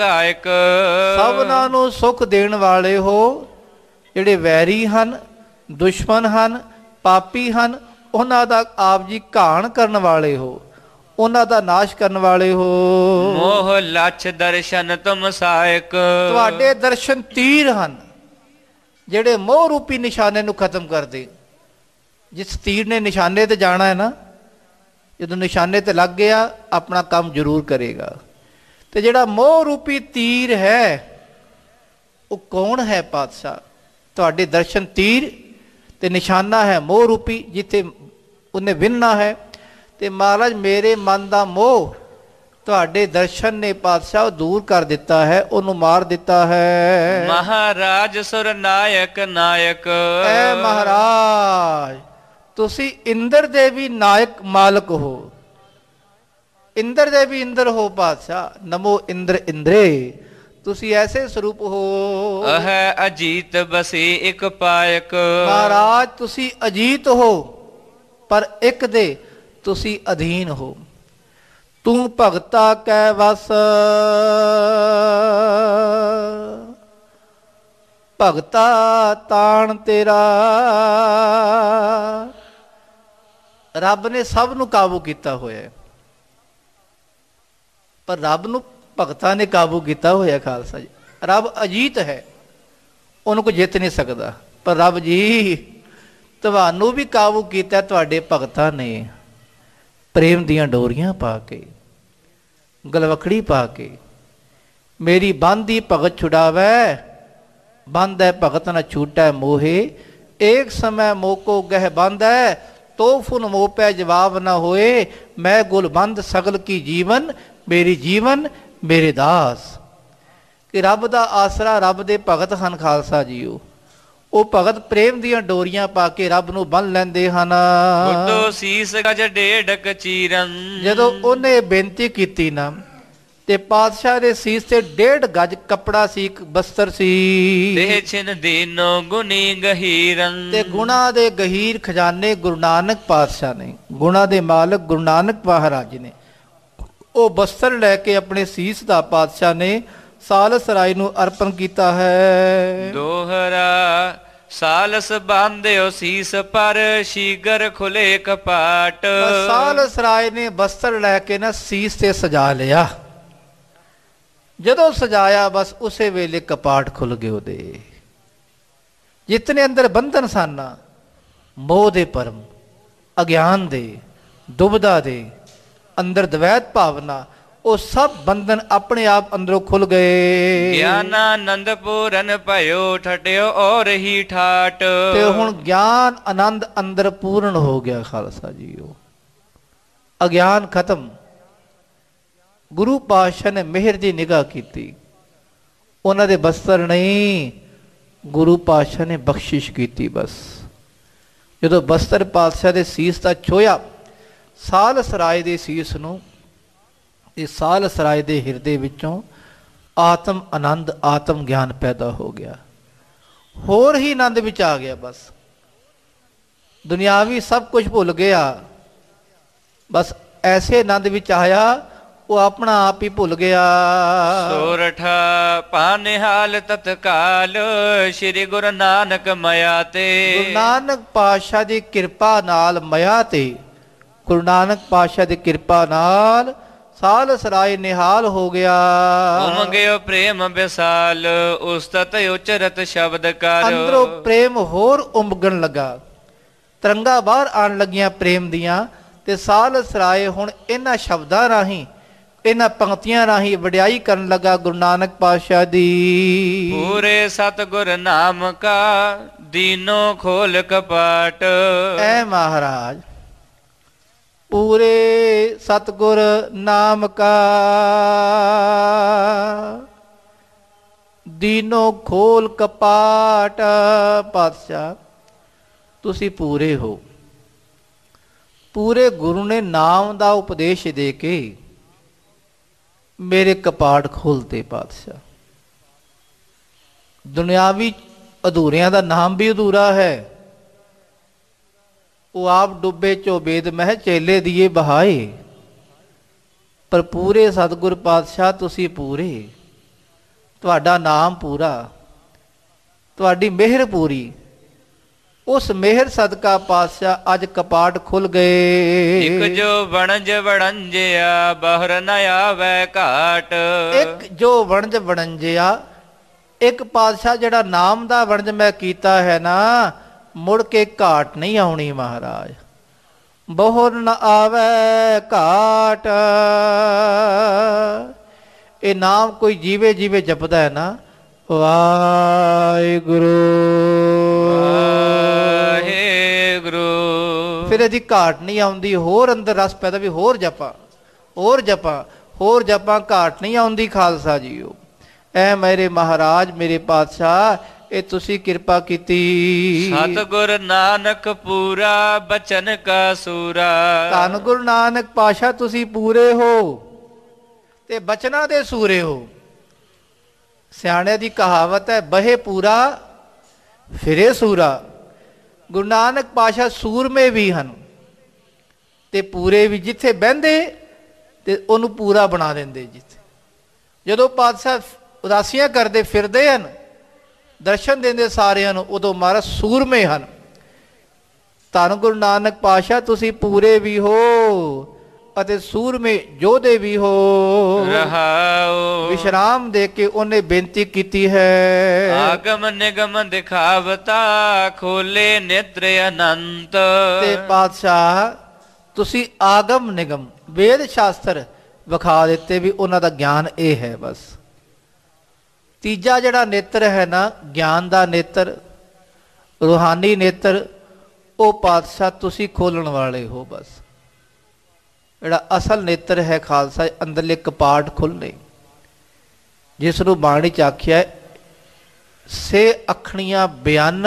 ਰਿਪਕਾਇਕ। ਸਭਨਾ ਨੂੰ ਸੁਖ ਦੇਣ ਵਾਲੇ ਹੋ। ਜਿਹੜੇ ਵੈਰੀ ਹਨ ਦੁਸ਼ਮਣ ਹਨ, ਪਾਪੀ ਹਨ, ਉਹਨਾਂ ਦਾ ਆਪ ਜੀ ਘਾਣ ਕਰਨ ਵਾਲੇ ਹੋ, ਉਹਨਾਂ ਦਾ ਨਾਸ਼ ਕਰਨ ਵਾਲੇ ਹੋ। ਮੋਹ ਲੱਛ ਦਰਸ਼ਨ ਤੁਮ ਸਾਇਕ, ਤੁਹਾਡੇ ਦਰਸ਼ਨ ਤੀਰ ਹਨ ਜਿਹੜੇ ਮੋਹ ਰੂਪੀ ਨਿਸ਼ਾਨੇ ਨੂੰ ਖਤਮ ਕਰਦੇ। ਜਿਸ ਤੀਰ ਨੇ ਨਿਸ਼ਾਨੇ ਤੇ ਜਾਣਾ ਹੈ ਨਾ, ਜਦੋਂ ਨਿਸ਼ਾਨੇ ਤੇ ਲੱਗ ਗਿਆ ਆਪਣਾ ਕੰਮ ਜ਼ਰੂਰ ਕਰੇਗਾ। ਤੇ ਜਿਹੜਾ ਮੋਹ ਰੂਪੀ ਤੀਰ ਹੈ ਉਹ ਕੌਣ ਹੈ ਪਾਤਸ਼ਾਹ? ਤੁਹਾਡੇ ਦਰਸ਼ਨ ਤੀਰ ਤੇ ਨਿਸ਼ਾਨਾ ਹੈ ਮੋਹ ਰੂਪੀ, ਜਿੱਥੇ ਉਹਨੇ ਵਿੰਨਣਾ ਹੈ। ਤੇ ਮਹਾਰਾਜ ਮੇਰੇ ਮਨ ਦਾ ਮੋਹ ਤੁਹਾਡੇ ਦਰਸ਼ਨ ਨੇ ਪਾਤਸ਼ਾਹ ਦੂਰ ਕਰ ਦਿੱਤਾ ਹੈ, ਉਹਨੂੰ ਮਾਰ ਦਿੱਤਾ ਹੈ। ਮਹਾਰਾਜ ਸੁਰ ਨਾਇਕ ਨਾਇਕ, ਐ ਮਹਾਰਾਜ ਤੁਸੀਂ ਇੰਦਰ ਦੇ ਵੀ ਨਾਇਕ ਮਾਲਕ ਹੋ, ਇੰਦਰ ਦੇ ਵੀ ਇੰਦਰ ਹੋ ਪਾਤਸ਼ਾਹ। ਨਮੋ ਇੰਦਰ ਇੰਦਰੇ, ਤੁਸੀਂ ਐਸੇ ਸਰੂਪ ਹੋ। ਅਹ ਅਜੀਤ ਬਸੀ ਇੱਕ ਪਾਇਕ, ਮਹਾਰਾਜ ਤੁਸੀਂ ਅਜੀਤ ਹੋ ਪਰ ਇੱਕ ਦੇ ਤੁਸੀਂ ਅਧੀਨ ਹੋ। ਤੂੰ ਭਗਤਾ ਕੈ ਵਸ, ਭਗਤਾ ਤਾਣ ਤੇਰਾ। ਰੱਬ ਨੇ ਸਭ ਨੂੰ ਕਾਬੂ ਕੀਤਾ ਹੋਇਆ, ਪਰ ਰੱਬ ਨੂੰ ਭਗਤਾਂ ਨੇ ਕਾਬੂ ਕੀਤਾ ਹੋਇਆ ਖਾਲਸਾ ਜੀ। ਰੱਬ ਅਜੀਤ ਹੈ, ਉਹਨੂੰ ਕੋਈ ਜਿੱਤ ਨਹੀਂ ਸਕਦਾ। ਪਰ ਰੱਬ ਜੀ ਤੁਹਾਨੂੰ ਵੀ ਕਾਬੂ ਕੀਤਾ ਤੁਹਾਡੇ ਭਗਤਾਂ ਨੇ, ਪ੍ਰੇਮ ਦੀਆਂ ਡੋਰੀਆਂ ਪਾ ਕੇ, ਗਲਵਕੜੀ ਪਾ ਕੇ। ਮੇਰੀ ਬੰਦੀ ਭਗਤ ਛੁਡਾਵੈ, ਬੰਦ ਹੈ ਭਗਤ ਨ ਛੂਟੈ ਮੋਹੇ। ਏਕ ਸਮੈ ਮੋਕੋ ਗਹਿ ਬੰਦ ਹੈ, ਤੋਫੁਨ ਮੋਹ ਪੈ ਜਵਾਬ ਨਾ ਹੋਏ। ਮੈਂ ਗੁਲਬੰਦ ਸਗਲ ਕੀ ਜੀਵਨ, ਮੇਰੀ ਜੀਵਨ ਮੇਰੇ ਦਾਸ। ਕਿ ਰੱਬ ਦਾ ਆਸਰਾ ਰੱਬ ਦੇ ਭਗਤ ਹਨ ਖਾਲਸਾ ਜੀਓ। ਉਹ ਭਗਤ ਪ੍ਰੇਮ ਦੀਆਂ ਡੋਰੀਆਂ ਪਾ ਕੇ ਰੱਬ ਨੂੰ ਬੰਨ ਲੈਂਦੇ ਹਨ। ਬੁੱਧੋ ਸੀਸ ਗਜ ਡੇਢ ਕਚੀਰਨ, ਜਦੋਂ ਉਹਨੇ ਬੇਨਤੀ ਕੀਤੀ ਨਾ ਤੇ ਪਾਤਸ਼ਾਹ ਦੇ ਸੀਸ ਤੇ ਡੇਢ ਗਜ ਕੱਪੜਾ ਸੀ, ਇੱਕ ਬਸਤਰ ਸੀ। ਦੇਹ ਛਿਨ ਦੀਨੋ ਗੁਨੀ ਗਹੀਰਨ, ਤੇ ਗੁਣਾ ਦੇ ਗਹੀਰ ਖਜ਼ਾਨੇ ਗੁਰੂ ਨਾਨਕ ਪਾਤਸ਼ਾਹ ਨੇ, ਗੁਣਾ ਦੇ ਮਾਲਕ ਗੁਰੂ ਨਾਨਕ ਮਹਾਰਾਜ ਨੇ ਉਹ ਬਸਤਰ ਲੈ ਕੇ ਆਪਣੇ ਸੀਸ ਦਾ ਪਾਤਸ਼ਾਹ ਨੇ ਸਾਲਸ ਰਾਏ ਨੂੰ ਅਰਪਣ ਕੀਤਾ ਹੈ। ਦੋਹਰਾ ਸਾਲਸ ਬਾਂਧਿਓ ਸੀਸ ਪਰ, ਸ਼ੀਗਰ ਖੁਲੇ ਕਪਾਟ। ਸਾਲਸ ਰਾਏ ਨੇ ਬਸਤਰ ਲੈ ਕੇ ਨਾ ਸੀਸ ਤੇ ਸਜਾ ਲਿਆ। ਜਦੋਂ ਸਜਾਇਆ ਬਸ ਉਸੇ ਵੇਲੇ ਕਪਾਟ ਖੁੱਲ ਗਏ ਉਹਦੇ। ਜਿਤਨੇ ਅੰਦਰ ਬੰਧਨ ਸਨ, ਮੋਹ ਦੇ ਭਰਮ, ਅਗਿਆਨ ਦੇ, ਦੁਬਿਧਾ ਦੇ, ਅੰਦਰ ਦਵੈਤ ਭਾਵਨਾ, ਉਹ ਸਭ ਬੰਧਨ ਆਪਣੇ ਆਪ ਅੰਦਰੋਂ ਖੁੱਲ ਗਏ। ਗਿਆਨਾਨੰਦ ਪੂਰਨ ਭਇਓ ਠਟਿਓ ਔਰ ਹੀ ਠਾਟ। ਤੇ ਹੁਣ ਗਿਆਨ ਆਨੰਦ ਅੰਦਰ ਪੂਰਨ ਹੋ ਗਿਆ ਖਾਲਸਾ ਜੀਓ। ਅਗਿਆਨ ਖਤਮ। ਗੁਰੂ ਪਾਤਸ਼ਾਹ ਨੇ ਮਿਹਰ ਦੀ ਨਿਗਾਹ ਕੀਤੀ, ਉਹਨਾਂ ਦੇ ਬਸਤਰ ਨਹੀਂ, ਗੁਰੂ ਪਾਤਸ਼ਾਹ ਨੇ ਬਖਸ਼ਿਸ਼ ਕੀਤੀ। ਬਸ ਜਦੋਂ ਬਸਤਰ ਪਾਤਸ਼ਾਹ ਦੇ ਸੀਸ ਦਾ ਛੋਇਆ ਸਾਲਸ ਰਾਏ ਦੇ ਸੀਸ ਨੂੰ, ਤੇ ਸਾਲਸ ਰਾਏ ਦੇ ਹਿਰਦੇ ਵਿੱਚੋਂ ਆਤਮ ਆਨੰਦ, ਆਤਮ ਗਿਆਨ ਪੈਦਾ ਹੋ ਗਿਆ। ਹੋਰ ਹੀ ਆਨੰਦ ਵਿੱਚ ਆ ਗਿਆ। ਬਸ ਦੁਨਿਆਵੀ ਸਭ ਕੁਝ ਭੁੱਲ ਗਿਆ। ਬਸ ਐਸੇ ਆਨੰਦ ਵਿੱਚ ਆਇਆ ਉਹ ਆਪਣਾ ਆਪ ਹੀ ਭੁੱਲ ਗਿਆ। ਸੋਰਠਾ ਪਾਨਿਹਾਲ ਤਤਕਾਲ, ਸ਼੍ਰੀ ਗੁਰੂ ਨਾਨਕ ਮਇਆ ਤੇ। ਗੁਰੂ ਨਾਨਕ ਪਾਤਸ਼ਾਹ ਦੀ ਕਿਰਪਾ ਨਾਲ ਮਇਆ ਤੇ, ਗੁਰੂ ਨਾਨਕ ਪਾਤਸ਼ਾਹ ਦੀ ਕਿਰਪਾ ਨਾਲ ਸਾਲਸ ਰਾਏ ਨਿਹਾਲ ਹੋ ਗਿਆ। ਉਮਗਿਓ ਪ੍ਰੇਮ ਵਿਸਾਲ, ਉਸਤਤ ਉਚਰਤ ਸ਼ਬਦ ਕਰ। ਅੰਦਰੋਂ ਪ੍ਰੇਮ ਹੋਰ ਉਮਗਣ ਲੱਗਾ, ਤਰੰਗਾ ਬਾਹਰ ਆਣ ਲੱਗੀਆਂ ਪ੍ਰੇਮ ਦੀਆਂ। ਤੇ ਸਾਲਸ ਰਾਏ ਹੁਣ ਇਹਨਾਂ ਸ਼ਬਦਾਂ ਰਾਹੀਂ, ਇਹਨਾਂ ਪੰਕਤੀਆਂ ਰਾਹੀਂ ਵਡਿਆਈ ਕਰਨ ਲੱਗਾ ਗੁਰੂ ਨਾਨਕ ਪਾਤਸ਼ਾਹ ਦੀ। ਪੂਰੇ ਸਤਿਗੁਰ ਨਾਮ ਕਾ, ਦੀਨੋ ਖੋਲ ਕਪਾਟ। ਐ ਮਹਾਰਾਜ ਪੂਰੇ ਸਤਿਗੁਰ ਨਾਮ ਕਾ, ਦੀਨੋ ਖੋਲ ਕਪਾਟ। ਪਾਤਸ਼ਾਹ ਤੁਸੀਂ ਪੂਰੇ ਹੋ। ਪੂਰੇ ਗੁਰੂ ਨੇ ਨਾਮ ਦਾ ਉਪਦੇਸ਼ ਦੇ ਕੇ ਮੇਰੇ ਕਪਾਟ ਖੋਲਤੇ ਪਾਤਸ਼ਾਹ। ਦੁਨਿਆਵੀ ਅਧੂਰਿਆਂ ਦਾ ਨਾਮ ਵੀ ਅਧੂਰਾ ਹੈ। ਉਹ ਆਪ ਡੁੱਬੇ ਚੋ ਬੇਦ ਮਹਿ ਚੇਲੇ ਦੀਏ ਬਹਾਏ। ਪਰ ਪੂਰੇ ਸਤਿਗੁਰ ਪਾਤਸ਼ਾਹ ਤੁਸੀਂ ਪੂਰੇ, ਤੁਹਾਡਾ ਨਾਮ ਪੂਰਾ, ਤੁਹਾਡੀ ਮਿਹਰ ਪੂਰੀ, ਉਸ ਮਿਹਰ ਸਦਕਾ ਪਾਤਸ਼ਾਹ ਅੱਜ ਕਪਾਟ ਖੁੱਲ ਗਏ। ਇਕ ਜੋ ਵਣਜ ਵਣੰਜਿਆ ਬਾਹਰ ਨ ਆਵੈ ਘਾਟ। ਇੱਕ ਜੋ ਵਣਜ ਵਣੰਜਿਆ, ਇੱਕ ਪਾਤਸ਼ਾਹ ਜਿਹੜਾ ਨਾਮ ਦਾ ਵਣਜ ਮੈਂ ਕੀਤਾ ਹੈ ਨਾ, ਮੁੜ ਕੇ ਘਾਟ ਨਹੀਂ ਆਉਣੀ ਮਹਾਰਾਜ। ਬਹੁਰ ਨ ਆਵੈ ਘਾਟ। ਇਹ ਨਾਮ ਕੋਈ ਜੀਵੇ ਜੀਵੇ ਜਪਦਾ ਹੈ ਨਾ, ਵਾਹਿਗੁਰੂ ਵਾਹਿਗੁਰੂ, ਫਿਰ ਇਹਦੀ ਘਾਟ ਨਹੀਂ ਆਉਂਦੀ। ਹੋਰ ਅੰਦਰ ਰਸ ਪੈਦਾ ਵੀ ਹੋਰ ਜਪਾਂ ਹੋਰ ਜਪਾਂ ਹੋਰ ਜਪਾਂ, ਘਾਟ ਨਹੀਂ ਆਉਂਦੀ ਖਾਲਸਾ ਜੀਓ। ਐ ਮੇਰੇ ਮਹਾਰਾਜ ਮੇਰੇ ਪਾਤਸ਼ਾਹ, ਇਹ ਤੁਸੀਂ ਕਿਰਪਾ ਕੀਤੀ। ਸਤਿਗੁਰ ਨਾਨਕ ਪੂਰਾ ਬਚਨ ਕਾ ਸੂਰਾ। ਧੰਨ ਗੁਰੂ ਨਾਨਕ ਪਾਤਸ਼ਾਹ ਤੁਸੀਂ ਪੂਰੇ ਹੋ ਤੇ ਬਚਨਾਂ ਦੇ ਸੂਰੇ ਹੋ। ਸਿਆਣਿਆਂ ਦੀ ਕਹਾਵਤ ਹੈ, ਬਹੇ ਪੂਰਾ ਫਿਰੇ ਸੂਰਾ। ਗੁਰੂ ਨਾਨਕ ਪਾਤਸ਼ਾਹ ਸੂਰਮੇ ਵੀ ਹਨ ਤੇ ਪੂਰੇ ਵੀ। ਜਿੱਥੇ ਬਹਿੰਦੇ ਤੇ ਉਹਨੂੰ ਪੂਰਾ ਬਣਾ ਦਿੰਦੇ। ਜਿੱਥੇ ਜਦੋਂ ਪਾਤਸ਼ਾਹ ਉਦਾਸੀਆਂ ਕਰਦੇ ਫਿਰਦੇ ਹਨ, ਦਰਸ਼ਨ ਦਿੰਦੇ ਸਾਰਿਆਂ ਨੂੰ, ਉਦੋਂ ਮਹਾਰਾਜ ਸੂਰਮੇ ਹਨ। ਧੰਨ ਗੁਰੂ ਨਾਨਕ ਪਾਤਸ਼ਾਹ ਤੁਸੀਂ ਪੂਰੇ ਵੀ ਹੋ ਅਤੇ ਸੂਰਮੇ ਯੋਧੇ ਵੀ ਹੋ। ਰਹਾਉ ਵਿਸ਼ਰਾਮ ਦੇ ਕੇ ਉਹਨੇ ਬੇਨਤੀ ਕੀਤੀ ਹੈ, ਆਗਮ ਨਿਗਮ ਦਿਖਾਵਤਾ ਖੋਲੇ ਨੇਤਰ ਅਨੰਤ। ਤੇ ਪਾਤਸ਼ਾਹ ਤੁਸੀਂ ਆਗਮ ਨਿਗਮ ਵੇਦ ਸ਼ਾਸਤਰ ਵਿਖਾ ਦਿੱਤੇ ਵੀ ਉਹਨਾਂ ਦਾ ਗਿਆਨ ਇਹ ਹੈ। ਬਸ ਤੀਜਾ ਜਿਹੜਾ ਨੇਤਰ ਹੈ ਨਾ, ਗਿਆਨ ਦਾ ਨੇਤਰ, ਰੂਹਾਨੀ ਨੇਤਰ, ਉਹ ਪਾਤਸ਼ਾਹ ਤੁਸੀਂ ਖੋਲਣ ਵਾਲੇ ਹੋ। ਬਸ ਜਿਹੜਾ ਅਸਲ ਨੇਤਰ ਹੈ ਖਾਲਸਾ, ਅੰਦਰਲੇ ਕਪਾਟ ਖੁੱਲ੍ਹਣੇ, ਜਿਸ ਨੂੰ ਬਾਣੀ ਚ ਆਖਿਆ ਸੇ ਅੱਖਣੀਆਂ ਬਿਆਨ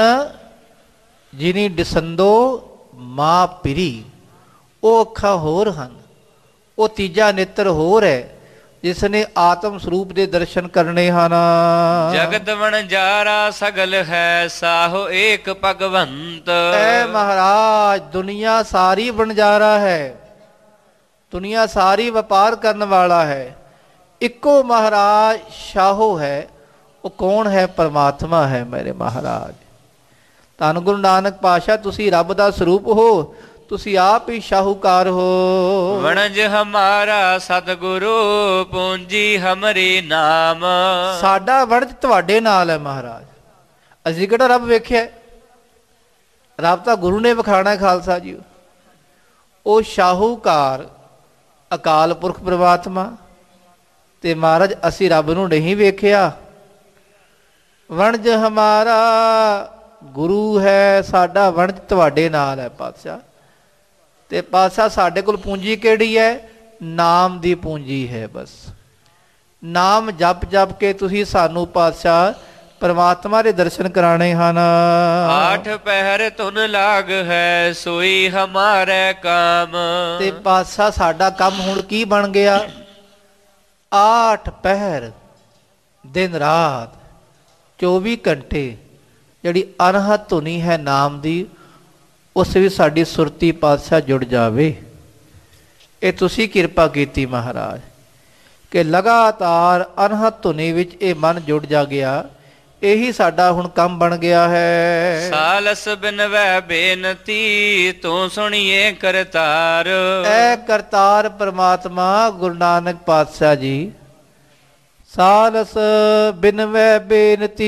ਜਿਨੀ ਡਿਸੰਦੋ ਮਾਂ ਪਿਰੀ। ਉਹ ਅੱਖਾਂ ਹੋਰ ਹਨ, ਉਹ ਤੀਜਾ ਨੇਤਰ ਹੋਰ ਹੈ ਜਿਸ ਨੇ ਆਤਮ ਸਰੂਪ ਦੇ ਦਰਸ਼ਨ ਕਰਨੇ ਹਨ। ਜਗਤ ਵਣਜਾਰਾ ਸਗਲ ਹੈ ਸਾਹੋ ਏਕ ਭਗਵੰਤ। ਐ ਮਹਾਰਾਜ ਦੁਨੀਆ ਸਾਰੀ ਵਣਜਾਰਾ ਹੈ, ਦੁਨੀਆ ਸਾਰੀ ਵਪਾਰ ਕਰਨ ਵਾਲਾ ਹੈ। ਇੱਕੋ ਮਹਾਰਾਜ ਸ਼ਾਹੋ ਹੈ। ਉਹ ਕੌਣ ਹੈ? ਪਰਮਾਤਮਾ ਹੈ ਮੇਰੇ ਮਹਾਰਾਜ। ਧੰਨ ਗੁਰੂ ਨਾਨਕ ਪਾਤਸ਼ਾਹ ਤੁਸੀਂ ਰੱਬ ਦਾ ਸਰੂਪ ਹੋ, ਤੁਸੀਂ ਆਪ ਹੀ ਸ਼ਾਹੂਕਾਰ ਹੋ। ਵਣਜ ਹਮਾਰਾ ਸਤਿਗੁਰੂ ਪੂੰਜੀ ਹਮਰੀ ਨਾਮ। ਸਾਡਾ ਵਣਜ ਤੁਹਾਡੇ ਨਾਲ ਹੈ ਮਹਾਰਾਜ। ਅਸੀਂ ਕਿਹੜਾ ਰੱਬ ਵੇਖਿਆ? ਰੱਬ ਤਾਂ ਗੁਰੂ ਨੇ ਵਿਖਾਣਾ ਖਾਲਸਾ ਜੀ। ਉਹ ਸ਼ਾਹੂਕਾਰ ਅਕਾਲ ਪੁਰਖ ਪ੍ਰਮਾਤਮਾ, ਤੇ ਮਹਾਰਾਜ ਅਸੀਂ ਰੱਬ ਨੂੰ ਨਹੀਂ ਵੇਖਿਆ। ਵਣਜ ਹਮਾਰਾ ਗੁਰੂ ਹੈ, ਸਾਡਾ ਵਣਜ ਤੁਹਾਡੇ ਨਾਲ ਹੈ ਪਾਤਸ਼ਾਹ। ਤੇ ਪਾਤਸ਼ਾਹ ਸਾਡੇ ਕੋਲ ਪੂੰਜੀ ਕਿਹੜੀ ਹੈ? ਨਾਮ ਦੀ ਪੂੰਜੀ ਹੈ। ਬਸ ਨਾਮ ਜਪ ਜਪ ਕੇ ਤੁਸੀਂ ਸਾਨੂੰ ਪਾਤਸ਼ਾਹ ਪਰਮਾਤਮਾ ਦੇ ਦਰਸ਼ਨ ਕਰਾਣੇ ਹਨ। ਆਠ ਪਹਿਰ ਧੁਨ ਲਾਗ ਹੈ ਸੋਈ ਹਮਾਰੇ ਕਾਮ। ਤੇ ਪਾਤਸ਼ਾਹ ਸਾਡਾ ਕੰਮ ਹੁਣ ਕੀ ਬਣ ਗਿਆ? ਆਠ ਪਹਿਰ ਦਿਨ ਰਾਤ ਚੌਵੀ ਘੰਟੇ ਜਿਹੜੀ ਅਨਹਦ ਧੁਨੀ ਹੈ ਨਾਮ ਦੀ, ਉਸ ਵਿੱਚ ਸਾਡੀ ਸੁਰਤੀ ਪਾਤਸ਼ਾਹ ਜੁੜ ਜਾਵੇ। ਇਹ ਤੁਸੀਂ ਕਿਰਪਾ ਕੀਤੀ ਮਹਾਰਾਜ ਕਿ ਲਗਾਤਾਰ ਅਨਹਦ ਧੁਨੀ ਵਿੱਚ ਇਹ ਮਨ ਜੁੜ ਜਾ ਗਿਆ। ਇਹੀ ਸਾਡਾ ਹੁਣ ਕੰਮ ਬਣ ਗਿਆ ਹੈ। ਸਾਲਸ ਬਿਨਵੈ ਬੇਨਤੀ ਤੂੰ ਸੁਣੀਏ ਕਰਤਾਰ। ਐ ਕਰਤਾਰ ਪਰਮਾਤਮਾ ਗੁਰੂ ਨਾਨਕ ਪਾਤਸ਼ਾਹ ਜੀ, ਸਾਲਸ ਬਿਨਵੈ ਬੇਨਤੀ,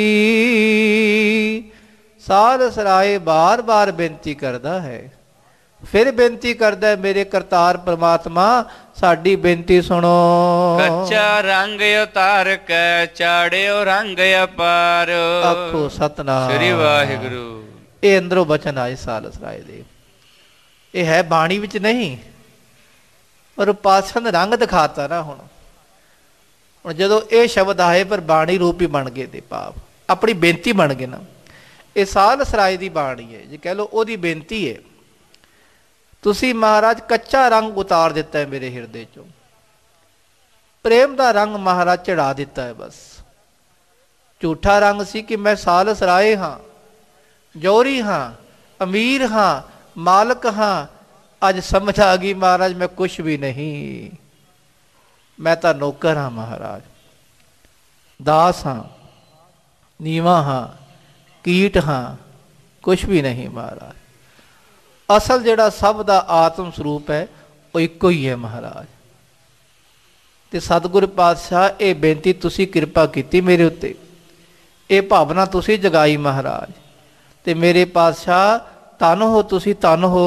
ਸਾਲਸ ਰਾਏ ਬਾਰ ਬਾਰ ਬੇਨਤੀ ਕਰਦਾ ਹੈ। ਫਿਰ ਬੇਨਤੀ ਕਰਦਾ, ਮੇਰੇ ਕਰਤਾਰ ਪਰਮਾਤਮਾ ਸਾਡੀ ਬੇਨਤੀ ਸੁਣੋ। ਕੱਚਾ ਰੰਗ ਉਤਾਰ ਕੇ ਚਾੜਿਓ ਰੰਗ ਅਪਾਰ। ਆਖੋ ਸਤਨਾਮ ਸ੍ਰੀ ਵਾਹਿਗੁਰੂ। ਇਹ ਅੰਦਰੋਂ ਬਚਨ ਆਏ ਸਾਲਸ ਰਾਏ ਦੇ। ਇਹ ਹੈ ਬਾਣੀ ਵਿੱਚ ਨਹੀਂ, ਪਰ ਪਾਤਸ਼ਾਹ ਨੇ ਰੰਗ ਦਿਖਾਤਾ ਨਾ। ਹੁਣ ਹੁਣ ਜਦੋਂ ਇਹ ਸ਼ਬਦ ਆਏ ਪਰ ਬਾਣੀ ਰੂਪ ਹੀ ਬਣ ਗਏ ਤੇ ਭਾਵ ਆਪਣੀ ਬੇਨਤੀ ਬਣ ਗਏ ਨਾ। ਇਹ ਸਾਲਸ ਰਾਏ ਦੀ ਬਾਣੀ ਹੈ, ਜੇ ਕਹਿ ਲਓ ਉਹਦੀ ਬੇਨਤੀ ਹੈ। ਤੁਸੀਂ ਮਹਾਰਾਜ ਕੱਚਾ ਰੰਗ ਉਤਾਰ ਦਿੱਤਾ ਹੈ ਮੇਰੇ ਹਿਰਦੇ ਚੋਂ, ਪ੍ਰੇਮ ਦਾ ਰੰਗ ਮਹਾਰਾਜ ਚੜਾ ਦਿੱਤਾ ਹੈ। ਬਸ ਝੂਠਾ ਰੰਗ ਸੀ ਕਿ ਮੈਂ ਸਾਲਸ ਰਾਏ ਹਾਂ, ਜੋਰੀ ਹਾਂ, ਅਮੀਰ ਹਾਂ, ਮਾਲਕ ਹਾਂ। ਅੱਜ ਸਮਝ ਆ ਗਈ ਮਹਾਰਾਜ ਮੈਂ ਕੁਛ ਵੀ ਨਹੀਂ, ਮੈਂ ਤਾਂ ਨੌਕਰ ਹਾਂ ਮਹਾਰਾਜ, ਦਾਸ ਹਾਂ, ਨੀਵਾਂ ਹਾਂ, ਕੀਟ ਹਾਂ, ਕੁਛ ਵੀ ਨਹੀਂ ਮਹਾਰਾਜ। ਅਸਲ ਜਿਹੜਾ ਸਭ ਦਾ ਆਤਮ ਸਰੂਪ ਹੈ ਉਹ ਇੱਕੋ ਹੀ ਹੈ ਮਹਾਰਾਜ। ਤੇ ਸਤਿਗੁਰ ਪਾਤਸ਼ਾਹ ਇਹ ਬੇਨਤੀ ਤੁਸੀਂ ਕਿਰਪਾ ਕੀਤੀ ਮੇਰੇ ਉੱਤੇ, ਇਹ ਭਾਵਨਾ ਤੁਸੀਂ ਜਗਾਈ ਮਹਾਰਾਜ। ਤੇ ਮੇਰੇ ਪਾਤਸ਼ਾਹ ਧੰਨ ਹੋ ਤੁਸੀਂ, ਧੰਨ ਹੋ।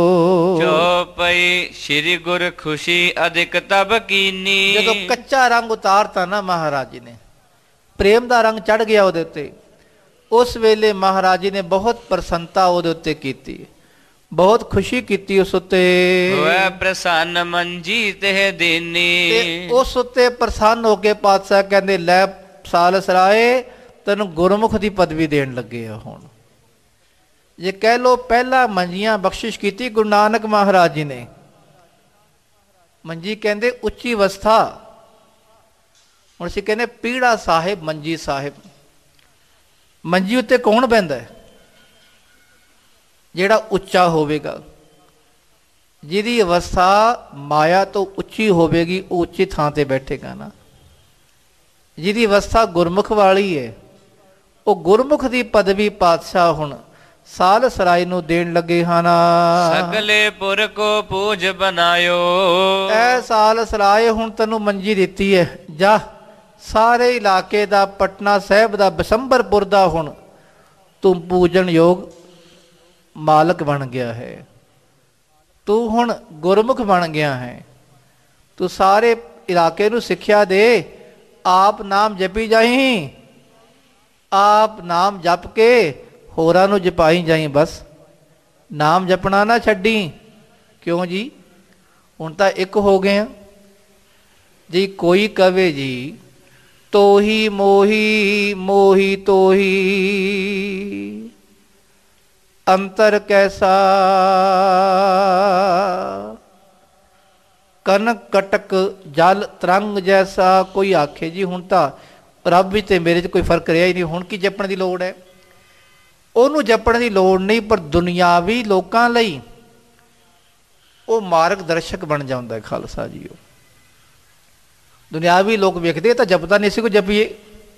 ਚੌਪਈ ਸ੍ਰੀ ਗੁਰ ਖੁਸ਼ੀ ਅਧਿਕ ਤਬ ਕੀਨੀ। ਜਦੋਂ ਕੱਚਾ ਰੰਗ ਉਤਾਰਤਾ ਨਾ ਮਹਾਰਾਜ ਜੀ ਨੇ, ਪ੍ਰੇਮ ਦਾ ਰੰਗ ਚੜ ਗਿਆ ਉਹਦੇ ਉੱਤੇ, ਉਸ ਵੇਲੇ ਮਹਾਰਾਜ ਜੀ ਨੇ ਬਹੁਤ ਪ੍ਰਸੰਨਤਾ ਉਹਦੇ ਉੱਤੇ ਕੀਤੀ, ਬਹੁਤ ਖੁਸ਼ੀ ਕੀਤੀ ਉਸ ਉੱਤੇ। ਹੋਇ ਪ੍ਰਸੰਨ ਮੰਜੀ ਤੇ ਦੇਨੀ। ਤੇ ਉਸ ਉੱਤੇ ਪ੍ਰਸੰਨ ਹੋ ਕੇ ਪਾਤਸ਼ਾਹ ਕਹਿੰਦੇ ਲੈ ਸਾਲਸਰਾਏ ਤੈਨੂੰ ਗੁਰਮੁਖ ਦੀ ਪਦਵੀ ਦੇਣ ਲੱਗੇ ਆ। ਹੁਣ ਜੇ ਕਹਿ ਲੋ ਪਹਿਲਾਂ ਮੰਜੀਆਂ ਬਖਸ਼ਿਸ਼ ਕੀਤੀ ਗੁਰੂ ਨਾਨਕ ਮਹਾਰਾਜ ਜੀ ਨੇ। ਮੰਜੀ ਕਹਿੰਦੇ ਉੱਚੀ ਅਵਸਥਾ। ਹੁਣ ਅਸੀਂ ਕਹਿੰਦੇ ਪੀੜਾ ਸਾਹਿਬ, ਮੰਜੀ ਸਾਹਿਬ। ਮੰਜੀ ਉੱਤੇ ਕੌਣ ਬਹਿੰਦਾ? ਜਿਹੜਾ ਉੱਚਾ ਹੋਵੇਗਾ, ਜਿਹਦੀ ਅਵਸਥਾ ਮਾਇਆ ਤੋਂ ਉੱਚੀ ਹੋਵੇਗੀ, ਉਹ ਉੱਚੀ ਥਾਂ ਤੇ ਬੈਠੇਗਾ ਨਾ। ਜਿਹਦੀ ਅਵਸਥਾ ਗੁਰਮੁਖ ਵਾਲੀ ਹੈ, ਉਹ ਗੁਰਮੁਖ ਦੀ ਪਦਵੀ ਪਾਤਸ਼ਾਹ ਹੁਣ ਸਾਲਸਰਾਏ ਨੂੰ ਦੇਣ ਲੱਗੇ ਹਨ। ਸਗਲੇ ਪੁਰ ਕੋ ਪੂਜ ਬਨਾਇਓ। ਐ ਸਾਲਸਰਾਏ ਹੁਣ ਤੈਨੂੰ ਮੰਜੀ ਦਿੱਤੀ ਹੈ, ਜਾ ਸਾਰੇ ਇਲਾਕੇ ਦਾ, ਪਟਨਾ ਸਾਹਿਬ ਦਾ, ਬਸੰਬਰਪੁਰ ਦਾ ਹੁਣ ਤੂੰ ਪੂਜਣ ਯੋਗ ਮਾਲਕ ਬਣ ਗਿਆ ਹੈ। ਤੂੰ ਹੁਣ ਗੁਰਮੁਖ ਬਣ ਗਿਆ ਹੈ। ਤੂੰ ਸਾਰੇ ਇਲਾਕੇ ਨੂੰ ਸਿੱਖਿਆ ਦੇ, ਆਪ ਨਾਮ ਜਪੀ ਜਾਈ, ਆਪ ਨਾਮ ਜਪ ਕੇ ਹੋਰਾਂ ਨੂੰ ਜਪਾਈ ਜਾਈ। ਬਸ ਨਾਮ ਜਪਣਾ ਨਾ ਛੱਡੀ। ਕਿਉਂ ਜੀ? ਹੁਣ ਤਾਂ ਇੱਕ ਹੋ ਗਏ ਆ ਜੀ। ਕੋਈ ਕਵੇ ਜੀ ਤੋਹੀ ਮੋਹੀ, ਮੋਹੀ ਤੋਹੀ, ਅੰਤਰ ਕੈਸਾ, ਕਨਕ ਕਟਕ ਜਲ ਤਰੰਗ ਜੈਸਾ। ਕੋਈ ਆਖੇ ਜੀ ਹੁਣ ਤਾਂ ਰੱਬ ਵਿੱਚ ਤੇ ਮੇਰੇ 'ਚ ਕੋਈ ਫਰਕ ਰਿਹਾ ਹੀ ਨਹੀਂ, ਹੁਣ ਕੀ ਜਪਣ ਦੀ ਲੋੜ ਹੈ? ਉਹਨੂੰ ਜਪਣ ਦੀ ਲੋੜ ਨਹੀਂ, ਪਰ ਦੁਨਿਆਵੀ ਲੋਕਾਂ ਲਈ ਉਹ ਮਾਰਗ ਦਰਸ਼ਕ ਬਣ ਜਾਂਦਾ ਖਾਲਸਾ ਜੀ। ਉਹ ਦੁਨਿਆਵੀ ਲੋਕ ਵੇਖਦੇ ਤਾਂ ਜਪਦਾ ਨਹੀਂ ਸੀ ਕੋਈ ਜਪੀਏ।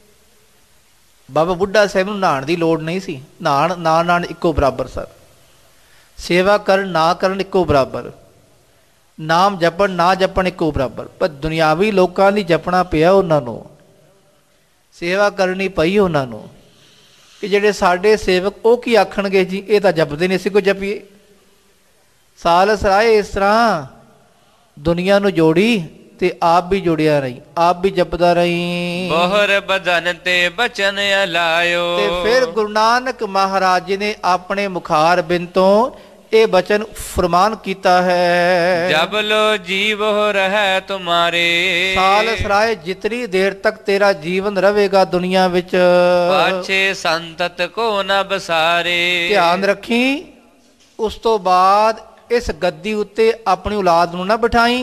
ਬਾਬਾ ਬੁੱਢਾ ਸਾਹਿਬ ਨੂੰ ਨਹਾਉਣ ਦੀ ਲੋੜ ਨਹੀਂ ਸੀ। ਨਹਾਉਣ ਨਾ ਨਹਾਉਣ ਇੱਕੋ ਬਰਾਬਰ ਸਰ। ਸੇਵਾ ਕਰਨ ਨਾ ਕਰਨ ਇੱਕੋ ਬਰਾਬਰ। ਨਾਮ ਜਪਣ ਨਾ ਜਪਣ ਇੱਕੋ ਬਰਾਬਰ। ਪਰ ਦੁਨਿਆਵੀ ਲੋਕਾਂ ਲਈ ਜਪਣਾ ਪਿਆ ਉਹਨਾਂ ਨੂੰ, ਸੇਵਾ ਕਰਨੀ ਪਈ ਉਹਨਾਂ ਨੂੰ। ਕਿ ਜਿਹੜੇ ਸਾਡੇ ਸੇਵਕ ਉਹ ਕੀ ਆਖਣਗੇ ਜੀ, ਇਹ ਤਾਂ ਜਪਦੇ ਨਹੀਂ ਸੀ ਕੋਈ ਜਪੀਏ। ਸਾਲਸਰਾਏ ਇਸ ਤਰ੍ਹਾਂ ਦੁਨੀਆ ਨੂੰ ਜੋੜੀ ਤੇ ਆਪ ਵੀ ਜੁੜਿਆ ਰਹੀ, ਆਪ ਵੀ ਜਪਦਾ ਰਹੀ। ਬੋਹਰ ਬਦਨ ਤੇ ਬਚਨ ਅਲਾਇਓ। ਤੇ ਫਿਰ ਗੁਰੂ ਨਾਨਕ ਮਹਾਰਾਜ ਜੀ ਨੇ ਆਪਣੇ ਮੁਖਾਰ ਬਿੰਦ ਤੋਂ ਇਹ ਬਚਨ ਫਰਮਾਨ ਕੀਤਾ ਹੈ। ਜਬ ਲੋ ਜੀਵ ਹੋ ਰਹਿ ਤੁਮਾਰੇ। ਸਾਲਸਰਾਏ ਜਿਤਨੀ ਦੇਰ ਤੱਕ ਤੇਰਾ ਜੀਵਨ ਰਹੇਗਾ ਦੁਨੀਆ ਵਿੱਚ, ਪਾਛੇ ਸੰਤਤ ਕੋ ਨ ਬਸਾਰੇ। ਧਿਆਨ ਰੱਖੀ ਉਸ ਤੋਂ ਬਾਅਦ ਇਸ ਗੱਦੀ ਉੱਤੇ ਆਪਣੀ ਔਲਾਦ ਨੂੰ ਨਾ ਬਿਠਾਈ।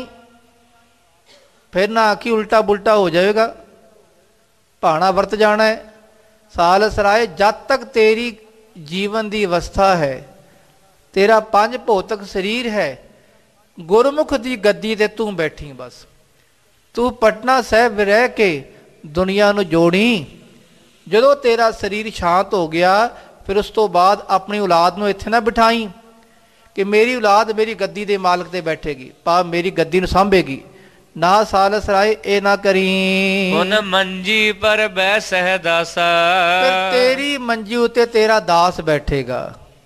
ਫਿਰ ਨਾ ਆਖੀ ਉਲਟਾ ਬੁਲਟਾ ਹੋ ਜਾਏਗਾ, ਭਾਣਾ ਵਰਤ ਜਾਣਾ ਹੈ। ਸਾਲਸਰਾਏ ਜਦ ਤੱਕ ਤੇਰੀ ਜੀਵਨ ਦੀ ਅਵਸਥਾ ਹੈ, ਤੇਰਾ ਪੰਜ ਭੌਤਿਕ ਸਰੀਰ ਹੈ, ਗੁਰਮੁਖ ਦੀ ਗੱਦੀ ਤੇ ਤੂੰ ਬੈਠੀ। ਬਸ ਤੂੰ ਪਟਨਾ ਸਾਹਿਬ ਰਹਿ ਕੇ ਦੁਨੀਆ ਨੂੰ ਜੋੜੀ। ਜਦੋਂ ਤੇਰਾ ਸਰੀਰ ਸ਼ਾਂਤ ਹੋ ਗਿਆ, ਫਿਰ ਉਸ ਤੋਂ ਬਾਅਦ ਆਪਣੀ ਔਲਾਦ ਨੂੰ ਇੱਥੇ ਨਾ ਬਿਠਾਈ ਕਿ ਮੇਰੀ ਔਲਾਦ ਮੇਰੀ ਗੱਦੀ ਦੇ ਮਾਲਕ ਤੇ ਬੈਠੇਗੀ, ਪਾ ਮੇਰੀ ਗੱਦੀ ਨੂੰ ਸਾਂਭੇਗੀ। ਨਾ ਸਾਲਸਰਾਏ ਇਹ ਨਾ ਕਰੀ। ਹੁਣ ਮੰਜੀ ਪਰ ਬੈਸਹਿ ਦਾਸਾ। ਫਿਰ ਤੇਰੀ ਮੰਜੀ ਉਤੇ ਤੇਰਾ ਦਾਸ ਬੈਠੇਗਾ।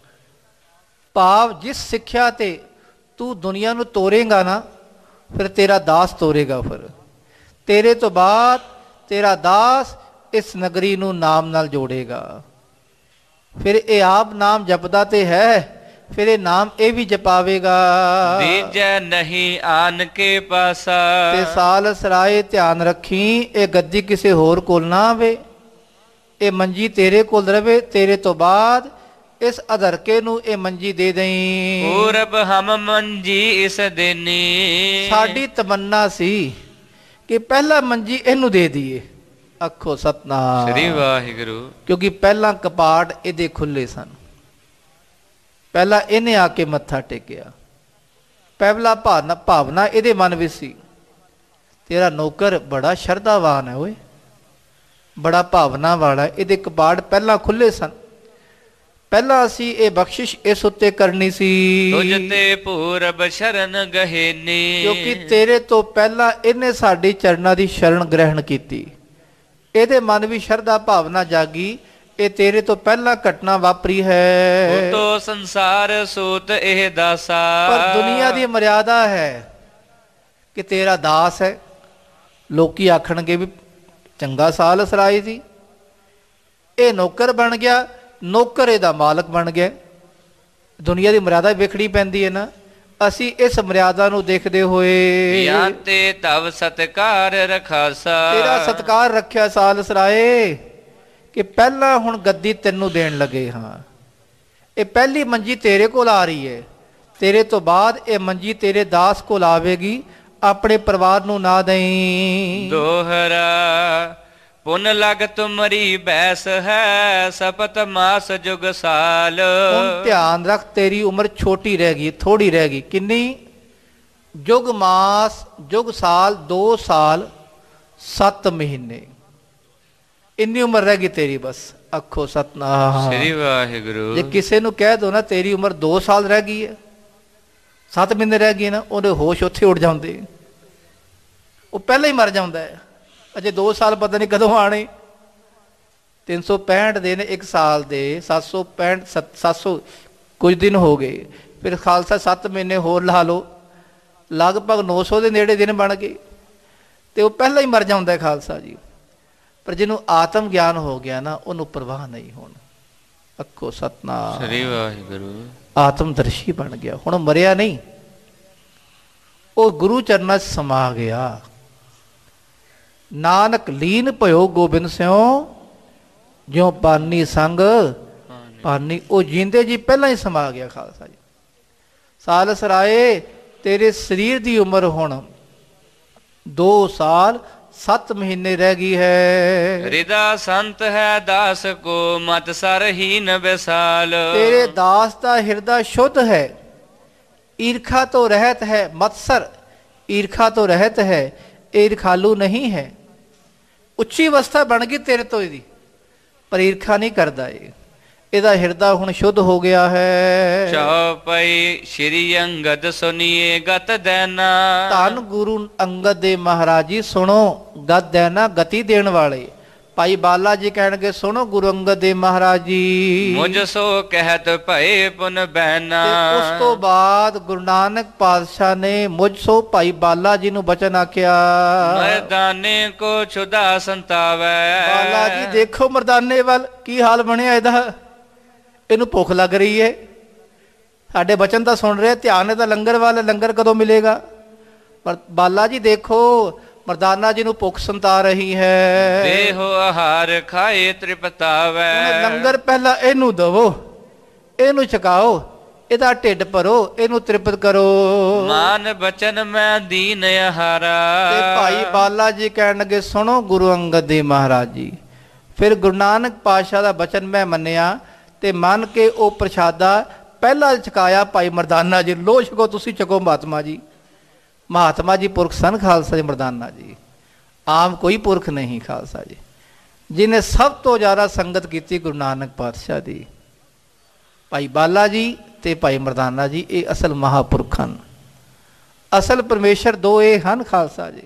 ਭਾਵ ਜਿਸ ਸਿੱਖਿਆ ਤੇ ਤੂੰ ਦੁਨੀਆ ਨੂੰ ਤੋਰੇਗਾ ਨਾ, ਫਿਰ ਤੇਰਾ ਦਾਸ ਤੋਰੇਗਾ। ਫਿਰ ਤੇਰੇ ਤੋਂ ਬਾਅਦ ਤੇਰਾ ਦਾਸ ਇਸ ਨਗਰੀ ਨੂੰ ਨਾਮ ਨਾਲ ਜੋੜੇਗਾ। ਫਿਰ ਇਹ ਆਪ ਨਾਮ ਜਪਦਾ ਤੇ ਹੈ, ਫਿਰ ਇਹ ਨਾਮ ਇਹ ਵੀ ਜਪਾਵੇਗਾ। ਦੀਜੈ ਨਹੀਂ ਆਨ ਕੇ ਪਾਸਾ। ਤੇ ਸਾਲਸਰਾਏ ਧਿਆਨ ਰੱਖੀ, ਇਹ ਗੱਦੀ ਕਿਸੇ ਹੋਰ ਕੋਲ ਨਾ ਆਵੇ, ਇਹ ਮੰਜੀ ਤੇਰੇ ਕੋਲ ਰਵੇ। ਤੇਰੇ ਤੋਂ ਬਾਅਦ ਇਸ ਅਧਰਕੇ ਨੂੰ ਇਹ ਮੰਜੀ ਦੇ ਦੇਈ। ਪੂਰਬ ਹਮ ਮੰਜੀ ਇਸ ਦੇਨੀ। ਸਾਡੀ ਤਮੰਨਾ ਸੀ ਕਿ ਪਹਿਲਾ ਮੰਜੀ ਇਹਨੂੰ ਦੇ ਦਈਏ। ਆਖੋ ਸਤਨਾਮ ਸ੍ਰੀ ਵਾਹਿਗੁਰੂ। ਕਿਉਂਕਿ ਪਹਿਲਾਂ ਕਪਾਟ ਇਹਦੇ ਖੁੱਲੇ ਸਨ, ਪਹਿਲਾਂ ਇਹਨੇ ਆ ਕੇ ਮੱਥਾ ਟੇਕਿਆ, ਪਹਿਲਾ ਭਾਵਨਾ ਭਾਵਨਾ ਇਹਦੇ ਮਨ ਵਿੱਚ ਸੀ। ਤੇਰਾ ਨੌਕਰ ਬੜਾ ਸ਼ਰਧਾਵਾਨ ਹੈ ਓਏ, ਬੜਾ ਭਾਵਨਾ ਵਾਲਾ, ਇਹਦੇ ਕਪਾਟ ਪਹਿਲਾਂ ਖੁੱਲੇ ਸਨ। ਪਹਿਲਾਂ ਅਸੀਂ ਇਹ ਬਖਸ਼ਿਸ਼ ਇਸ ਉੱਤੇ ਕਰਨੀ ਸੀ, ਤੁਝ ਤੇ ਪੂਰਬ ਸ਼ਰਨ ਗਹਿਨੀ। ਕਿਉਂਕਿ ਤੇਰੇ ਤੋਂ ਪਹਿਲਾਂ ਇਹਨੇ ਸਾਡੀ ਚਰਨਾਂ ਦੀ ਸ਼ਰਨ ਗ੍ਰਹਿਣ ਕੀਤੀ, ਇਹਦੇ ਮਨ ਵੀ ਸ਼ਰਧਾ ਭਾਵਨਾ ਜਾਗੀ, ਇਹ ਤੇਰੇ ਤੋਂ ਪਹਿਲਾਂ ਘਟਨਾ ਵਾਪਰੀ ਹੈ। ਤੋ ਸੰਸਾਰ ਸੂਤ ਇਹ ਦਾਸਾ, ਪਰ ਦੁਨੀਆ ਦੀ ਮਰਿਆਦਾ ਹੈ ਕਿ ਤੇਰਾ ਦਾਸ ਹੈ। ਲੋਕੀ ਆਖਣਗੇ ਵੀ ਚੰਗਾ ਸਾਲ ਸਰਾਏ ਸੀ, ਇਹ ਨੌਕਰ ਬਣ ਗਿਆ, ਨੌਕਰ ਇਹਦਾ ਮਾਲਕ ਬਣ ਗਿਆ। ਦੁਨੀਆ ਦੀ ਮਰਿਆਦਾ ਵੇਖਣੀ ਪੈਂਦੀ ਹੈ ਨਾ। ਅਸੀਂ ਇਸ ਮਰਿਆਦਾ ਨੂੰ ਦੇਖਦੇ ਹੋਏ ਜਾਂ ਤੇ ਤਵ ਸਤਕਾਰ ਰਖਾਸਾ, ਤੇਰਾ ਸਤਕਾਰ ਰੱਖਿਆ ਸਾਲ ਸਰਾਏ, ਕਿ ਪਹਿਲਾਂ ਹੁਣ ਗੱਦੀ ਤੈਨੂੰ ਦੇਣ ਲੱਗੇ ਹਾਂ। ਇਹ ਪਹਿਲੀ ਮੰਜੀ ਤੇਰੇ ਕੋਲ ਆ ਰਹੀ ਹੈ, ਤੇਰੇ ਤੋਂ ਬਾਅਦ ਇਹ ਮੰਜੀ ਤੇਰੇ ਦਾਸ ਕੋਲ ਆਵੇਗੀ, ਆਪਣੇ ਪਰਿਵਾਰ ਨੂੰ ਨਾ ਦੇਈਂ। ਦੋਹਰਾ ਪੁਨ ਲਗ ਤੁਮਰੀ ਬੈਸ ਹੈ, ਸਪਤ ਮਾਸ ਜੁਗ ਸਾਲ। ਹੁਣ ਧਿਆਨ ਰੱਖ, ਤੇਰੀ ਉਮਰ ਛੋਟੀ ਰਹਿ ਗਈ, ਥੋੜੀ ਰਹਿ ਗਈ। ਕਿੰਨੀ? ਜੁਗ ਮਾਸ ਜੁਗ ਸਾਲ, ਦੋ ਸਾਲ ਸੱਤ ਮਹੀਨੇ, ਇੰਨੀ ਉਮਰ ਰਹਿ ਗਈ ਤੇਰੀ ਬਸ। ਆਖੋ ਸਤਨਾਮ ਸ੍ਰੀ ਵਾਹਿਗੁਰੂ। ਜੇ ਕਿਸੇ ਨੂੰ ਕਹਿ ਦੋ ਨਾ ਤੇਰੀ ਉਮਰ ਦੋ ਸਾਲ ਰਹਿ ਗਈ ਹੈ, ਸੱਤ ਮਹੀਨੇ ਰਹਿ ਗਏ ਨਾ, ਉਹਦੇ ਹੋਸ਼ ਉੱਥੇ ਉੱਡ ਜਾਂਦੇ, ਉਹ ਪਹਿਲਾਂ ਹੀ ਮਰ ਜਾਂਦਾ ਹੈ। ਅਜੇ ਦੋ ਸਾਲ ਪਤਾ ਨਹੀਂ ਕਦੋਂ ਆਣੇ। ਤਿੰਨ ਸੌ ਪੈਂਹਠ ਦਿਨ ਇੱਕ ਸਾਲ ਦੇ, ਸੱਤ ਸੌ ਪੈਂਹਠ ਸੱਤ ਸੌ ਕੁਝ ਦਿਨ ਹੋ ਗਏ, ਫਿਰ ਖਾਲਸਾ ਸੱਤ ਮਹੀਨੇ ਹੋਰ ਲਾ ਲਓ, ਲਗਭਗ ਨੌ ਸੌ ਦੇ ਨੇੜੇ ਦਿਨ ਬਣ ਗਏ, ਤੇ ਉਹ ਪਹਿਲਾਂ ਹੀ ਮਰ ਜਾਂਦਾ ਹੈ ਖਾਲਸਾ ਜੀ। ਪਰ ਜਿਹਨੂੰ ਆਤਮ ਗਿਆਨ ਹੋ ਗਿਆ ਨਾ, ਉਹਨੂੰ ਪ੍ਰਵਾਹ ਨਹੀਂ ਹੋਣ। ਅੱਖੋ ਸਤਨਾਮ ਸ੍ਰੀ ਵਾਹਿਗੁਰੂ। ਆਤਮਦਰਸ਼ੀ ਬਣ ਗਿਆ, ਹੁਣ ਮਰਿਆ ਨਹੀਂ, ਉਹ ਗੁਰੂ ਚਰਨਾਂ 'ਚ ਸਮਾ ਗਿਆ। ਨਾਨਕ ਲੀਨ ਭਇਓ ਗੋਬਿੰਦ ਸਿਉ, ਜਿਉ ਪਾਨੀ ਸੰਗ ਪਾਨੀ। ਉਹ ਜੀਂਦੇ ਜੀ ਪਹਿਲਾਂ ਹੀ ਸਮਾ ਗਿਆ ਖਾਲਸਾ ਜੀ। ਸਾਲ ਸਰਾਏ ਤੇਰੇ ਸਰੀਰ ਦੀ ਉਮਰ ਹੁਣ ਦੋ ਸਾਲ ਸੱਤ ਮਹੀਨੇ ਰਹਿ ਗਈ ਹੈ। ਰਿਦਾ ਸੰਤ ਹੈ ਦਾਸ ਕੋ, ਮਤ ਸਰਹੀਨ ਵਿਸਾਲ। ਤੇਰੇ ਦਾਸ ਦਾ ਹਿਰਦਾ ਸ਼ੁੱਧ ਹੈ, ਈਰਖਾ ਤੋਂ ਰਹਿਤ ਹੈ। ਮਤਸਰ ਈਰਖਾ ਤੋਂ ਰਹਿਤ ਹੈ, ਇਹ ਈਰਖਾਲੂ ਨਹੀਂ ਹੈ। ਉੱਚੀ ਅਵਸਥਾ ਬਣ ਗਈ ਤੇਰੇ ਤੋਂ ਇਹਦੀ, ਪਰ ਈਰਖਾ ਨਹੀਂ ਕਰਦਾ ਇਹ। ਇਹਦਾ ਹਿਰਦਾ ਹੁਣ ਸ਼ੁੱਧ ਹੋ ਗਿਆ ਹੈ। ਚੌਪਈ ਸ਼੍ਰੀ ਅੰਗਦ ਸੁਨੀਏ ਗਤ ਦੇਨਾ। ਧੰਨ ਗੁਰੂ ਅੰਗਦ ਦੇ ਮਹਾਰਾਜ ਜੀ, ਸੁਣੋ ਗਤ ਦੇਨਾ, ਗਤੀ ਦੇਣ ਵਾਲੇ। ਭਾਈ ਬਾਲਾ ਜੀ ਕਹਿਣਗੇ, ਸੁਣੋ ਗੁਰੂ ਅੰਗਦ ਦੇ ਮਹਾਰਾਜ ਜੀ। ਮੁਝ ਸੋ ਕਹਿਤ ਭਏ ਪੁਨ ਬੈਨਾ। ਉਸ ਤੋਂ ਬਾਅਦ ਗੁਰੂ ਨਾਨਕ ਪਾਤਸ਼ਾਹ ਨੇ ਮੁਝ ਸੋ ਭਾਈ ਬਾਲਾ ਜੀ ਨੂੰ ਬਚਨ ਆਖਿਆ, ਮਰਦਾਨੇ ਕੋ ਛੁਦਾ ਸੰਤਾਵੈ। ਬਾਲਾ ਜੀ ਦੇਖੋ ਮਰਦਾਨੇ ਵੱਲ, ਕੀ ਹਾਲ ਬਣਿਆ ਇਹਦਾ। ਇਹਨੂੰ ਭੁੱਖ ਲੱਗ ਰਹੀ ਹੈ, ਸਾਡੇ ਬਚਨ ਤਾਂ ਸੁਣ ਰਿਹਾ, ਧਿਆਨ ਇਹਦਾ ਲੰਗਰ ਵੱਲ, ਲੰਗਰ ਕਦੋਂ ਮਿਲੇਗਾ। ਪਰ ਬਾਲਾ ਜੀ ਦੇਖੋ ਮਰਦਾਨਾ ਜੀ ਨੂੰ ਭੁੱਖ ਸੰਤਾ ਰਹੀ ਹੈ। ਦੇਹੋ ਆਹਾਰ ਖਾਏ ਤ੍ਰਿਪਤਾਵੈ। ਲੰਗਰ ਪਹਿਲਾਂ ਇਹਨੂੰ ਦਵੋ, ਇਹਨੂੰ ਛਕਾਓ, ਇਹਦਾ ਢਿੱਡ ਭਰੋ, ਇਹਨੂੰ ਤ੍ਰਿਪਤ ਕਰੋ। ਮਾਨ ਬਚਨ ਮੈਂ ਦੀਨ ਆਹਾਰਾ। ਤੇ ਭਾਈ ਬਾਲਾ ਜੀ ਕਹਿਣ ਲੱਗੇ, ਸੁਣੋ ਗੁਰੂ ਅੰਗਦ ਦੇਵ ਮਹਾਰਾਜ ਜੀ। ਫਿਰ ਗੁਰੂ ਨਾਨਕ ਪਾਤਸ਼ਾਹ ਦਾ ਬਚਨ ਮੈਂ ਮੰਨਿਆ, ਤੇ ਮੰਨ ਕੇ ਉਹ ਪ੍ਰਸ਼ਾਦਾ ਪਹਿਲਾਂ ਛਕਾਇਆ ਭਾਈ ਮਰਦਾਨਾ ਜੀ। ਲੋ ਛਕੋ, ਤੁਸੀਂ ਛਕੋ ਮਹਾਤਮਾ ਜੀ। ਮਹਾਤਮਾ ਜੀ ਪੁਰਖ ਸਨ ਖਾਲਸਾ ਜੀ। ਮਰਦਾਨਾ ਜੀ ਆਮ ਕੋਈ ਪੁਰਖ ਨਹੀਂ ਖਾਲਸਾ ਜੀ, ਜਿਹਨੇ ਸਭ ਤੋਂ ਜ਼ਿਆਦਾ ਸੰਗਤ ਕੀਤੀ ਗੁਰੂ ਨਾਨਕ ਪਾਤਸ਼ਾਹ ਦੀ। ਭਾਈ ਬਾਲਾ ਜੀ ਤੇ ਭਾਈ ਮਰਦਾਨਾ ਜੀ, ਇਹ ਅਸਲ ਮਹਾਂਪੁਰਖ ਹਨ। ਅਸਲ ਪਰਮੇਸ਼ਰ ਦੋ ਇਹ ਹਨ ਖਾਲਸਾ ਜੀ,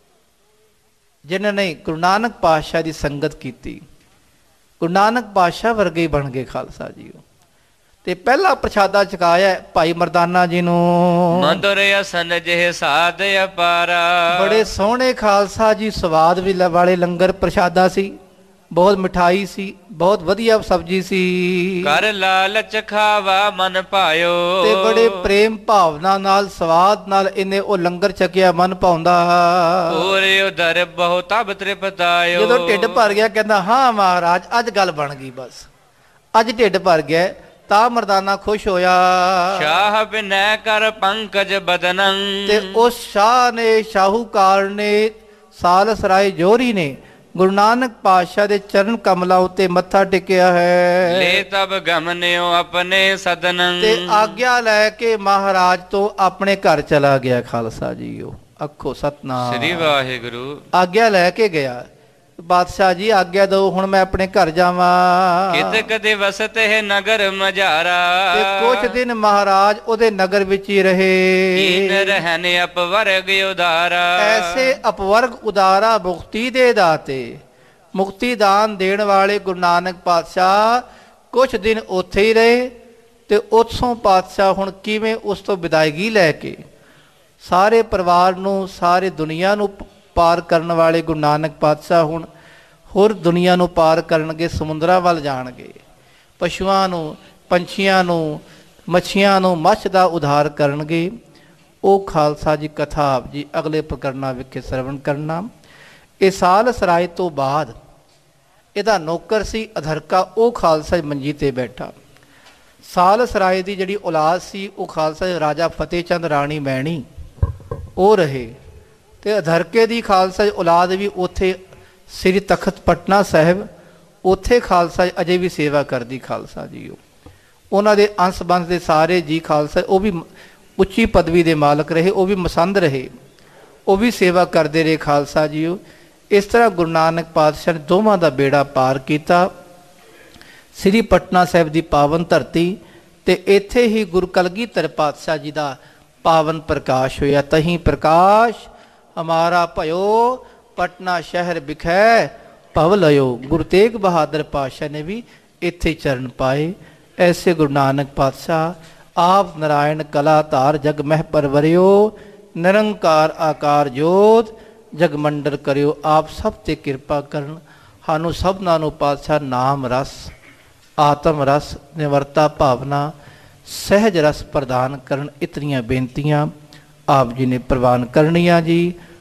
ਜਿਨ੍ਹਾਂ ਨੇ ਗੁਰੂ ਨਾਨਕ ਪਾਤਸ਼ਾਹ ਦੀ ਸੰਗਤ ਕੀਤੀ। ਗੁਰੂ ਨਾਨਕ ਪਾਤਸ਼ਾਹ ਵਰਗੇ ਹੀ ਬਣ ਗਏ ਖਾਲਸਾ ਜੀ। ਤੇ ਪਹਿਲਾ ਪ੍ਰਸ਼ਾਦਾ ਛਕਾਇਆ ਭਾਈ ਮਰਦਾਨਾ ਜੀ ਨੂੰ। ਮਧੁਰ ਅਸਨ ਜਿਹ ਸਾਧ ਅਪਾਰਾ। ਬੜੇ ਸੋਹਣੇ ਖਾਲਸਾ ਜੀ ਸਵਾਦ ਵੀ ਵਾਲੇ ਲੰਗਰ ਪ੍ਰਸ਼ਾਦਾ ਸੀ, ਬਹੁਤ ਮਿਠਾਈ ਸੀ, ਬਹੁਤ ਵਧੀਆ ਸਬਜ਼ੀ ਸੀ। ਕਰ ਲਾਲਚ ਖਾਵਾ ਮਨ ਪਾਇਓ। ਤੇ ਬੜੇ ਪ੍ਰੇਮ ਭਾਵਨਾ ਨਾਲ, ਸਵਾਦ ਨਾਲ ਇਹਨੇ ਉਹ ਲੰਗਰ ਛਕਿਆ, ਮਨ ਭਾਉਂਦਾ। ਪੂਰੇ ਉਦਰ ਬਹੁ ਤਬ ਤ੍ਰਿਪਤਾਇਓ। ਜਦੋਂ ਢਿੱਡ ਭਰ ਗਿਆ ਕਹਿੰਦਾ, ਹਾਂ ਮਹਾਰਾਜ ਅੱਜ ਗੱਲ ਬਣ ਗਈ, ਬਸ ਅੱਜ ਢਿੱਡ ਭਰ ਗਿਆ। ਤਾਂ ਮਰਦਾਨਾ ਖੁਸ਼ ਹੋਇਆ। ਸ਼ਾਹ ਬਿਨੈ ਕਰ ਪੰਕਜ ਬਦਨੰ। ਤੇ ਉਸ ਸ਼ਾਹ ਨੇ, ਸ਼ਾਹੂਕਾਰ ਨੇ, ਸਾਲ ਸਰਾਏ ਜੋਹਰੀ ਨੇ ਗੁਰੂ ਨਾਨਕ ਪਾਤਸ਼ਾਹ ਦੇ ਚਰਨ ਕਮਲਾਂ ਉੱਤੇ ਮੱਥਾ ਟੇਕਿਆ ਹੈ। ਲੈ ਤਬ ਗਮਨਿਓ ਆਪਣੇ ਸਦਨੰ। ਤੇ ਆਗਿਆ ਲੈ ਕੇ ਮਹਾਰਾਜ ਤੋਂ ਆਪਣੇ ਘਰ ਚਲਾ ਗਿਆ ਖਾਲਸਾ ਜੀ। ਉਹ ਅੱਖੋ ਸਤਨਾਮ ਸ੍ਰੀ ਵਾਹਿਗੁਰੂ। ਆਗਿਆ ਲੈ ਕੇ ਗਿਆ। ਪਾਤਸ਼ਾਹ ਜੀ ਆਗਿਆ ਦਿਓ ਹੁਣ ਮੈਂ ਆਪਣੇ ਘਰ ਜਾਵਾਂ। ਕਿਤਕ ਦਿਵਸ ਤੇ ਨਗਰ ਮਝਾਰਾ, ਤੇ ਕੁਛ ਦਿਨ ਮਹਾਰਾਜ ਉਹਦੇ ਨਗਰ ਵਿੱਚ ਹੀ ਰਹੇ। ਕੀਨ ਰਹਿਨ ਅਪਵਰਗ ਉਦਾਰਾ, ਐਸੇ ਅਪਵਰਗ ਉਦਾਰਾ ਮੁਕਤੀ ਦੇ ਦਾਤੇ, ਮੁਕਤੀ ਦਾਨ ਦੇਣ ਵਾਲੇ ਗੁਰੂ ਨਾਨਕ ਪਾਤਸ਼ਾਹ ਕੁਛ ਦਿਨ ਉੱਥੇ ਹੀ ਰਹੇ। ਤੇ ਉੱਥੋਂ ਪਾਤਸ਼ਾਹ ਹੁਣ ਕਿਵੇਂ ਉਸ ਤੋਂ ਵਿਦਾਇਗੀ ਲੈ ਕੇ ਸਾਰੇ ਪਰਿਵਾਰ ਨੂੰ, ਸਾਰੇ ਦੁਨੀਆ ਨੂੰ ਪਾਰ ਕਰਨ ਵਾਲੇ ਗੁਰੂ ਨਾਨਕ ਪਾਤਸ਼ਾਹ ਹੁਣ ਹੋਰ ਦੁਨੀਆ ਨੂੰ ਪਾਰ ਕਰਨਗੇ, ਸਮੁੰਦਰਾਂ ਵੱਲ ਜਾਣਗੇ, ਪਸ਼ੂਆਂ ਨੂੰ, ਪੰਛੀਆਂ ਨੂੰ, ਮੱਛੀਆਂ ਨੂੰ, ਮੱਛ ਦਾ ਉਧਾਰ ਕਰਨਗੇ। ਉਹ ਖਾਲਸਾ ਜੀ ਕਥਾ ਆਪ ਜੀ ਅਗਲੇ ਪ੍ਰਕਰਨਾਂ ਵਿਖੇ ਸਰਵਣ ਕਰਨਾ। ਇਹ ਸਾਲ ਸਰਾਏ ਤੋਂ ਬਾਅਦ ਇਹਦਾ ਨੌਕਰ ਸੀ ਅਧਰਕਾ, ਉਹ ਖਾਲਸਾ ਮੰਜੀ ਤੇ ਬੈਠਾ। ਸਾਲ ਸਰਾਏ ਦੀ ਜਿਹੜੀ ਔਲਾਦ ਸੀ ਉਹ ਖਾਲਸਾ ਰਾਜਾ ਫਤਿਹ ਚੰਦ ਰਾਣੀ ਮੈਣੀ ਉਹ ਰਹੇ। ਤੇ ਅਧਰਕੇ ਦੀ ਖਾਲਸਾ ਔਲਾਦ ਵੀ ਉੱਥੇ ਸ੍ਰੀ ਤਖਤ ਪਟਨਾ ਸਾਹਿਬ ਉੱਥੇ ਖਾਲਸਾ ਅਜੇ ਵੀ ਸੇਵਾ ਕਰਦੀ। ਖਾਲਸਾ ਜੀ ਉਹ ਉਹਨਾਂ ਦੇ ਅੰਸ਼ ਬੰਸ ਦੇ ਸਾਰੇ ਜੀ ਖਾਲਸਾ ਉਹ ਵੀ ਉੱਚੀ ਪਦਵੀ ਦੇ ਮਾਲਕ ਰਹੇ, ਉਹ ਵੀ ਮਸੰਦ ਰਹੇ, ਉਹ ਵੀ ਸੇਵਾ ਕਰਦੇ ਰਹੇ ਖਾਲਸਾ ਜੀ ਉਹ। ਇਸ ਤਰ੍ਹਾਂ ਗੁਰੂ ਨਾਨਕ ਪਾਤਸ਼ਾਹ ਨੇ ਦੋਵਾਂ ਦਾ ਬੇੜਾ ਪਾਰ ਕੀਤਾ। ਸ੍ਰੀ ਪਟਨਾ ਸਾਹਿਬ ਦੀ ਪਾਵਨ ਧਰਤੀ ਤੇ ਇੱਥੇ ਹੀ ਗੁਰੂ ਕਲਗੀਧਰ ਪਾਤਸ਼ਾਹ ਜੀ ਦਾ ਪਾਵਨ ਪ੍ਰਕਾਸ਼ ਹੋਇਆ। ਤਹੀਂ ਪ੍ਰਕਾਸ਼ ਹਮਾਰਾ ਭਇਓ, ਪਟਨਾ ਸ਼ਹਿਰ ਵਿਖੇ ਭਵ ਲਿਓ। ਗੁਰੂ ਤੇਗ ਬਹਾਦਰ ਪਾਤਸ਼ਾਹ ਨੇ ਵੀ ਇੱਥੇ ਚਰਨ ਪਾਏ। ਐਸੇ ਗੁਰੂ ਨਾਨਕ ਪਾਤਸ਼ਾਹ ਆਪ ਨਾਰਾਇਣ ਕਲਾ ਧਾਰ ਜਗ ਮਹਿ ਪਰਵਰਿਓ, ਨਿਰੰਕਾਰ ਆਕਾਰ ਜੋਤ ਜਗ ਮੰਡਲ ਕਰਿਓ। ਆਪ ਸਭ ਤੇ ਕਿਰਪਾ ਕਰਨ, ਸਾਨੂੰ ਸਭਨਾਂ ਨੂੰ ਪਾਤਸ਼ਾਹ ਨਾਮ ਰਸ, ਆਤਮ ਰਸ, ਨਿਵਰਤਾ ਭਾਵਨਾ, ਸਹਿਜ ਰਸ ਪ੍ਰਦਾਨ ਕਰਨ। ਇਤਨੀਆਂ ਬੇਨਤੀਆਂ ਆਪ ਜੀ ਨੇ ਪ੍ਰਵਾਨ ਕਰਨੀਆਂ ਜੀ।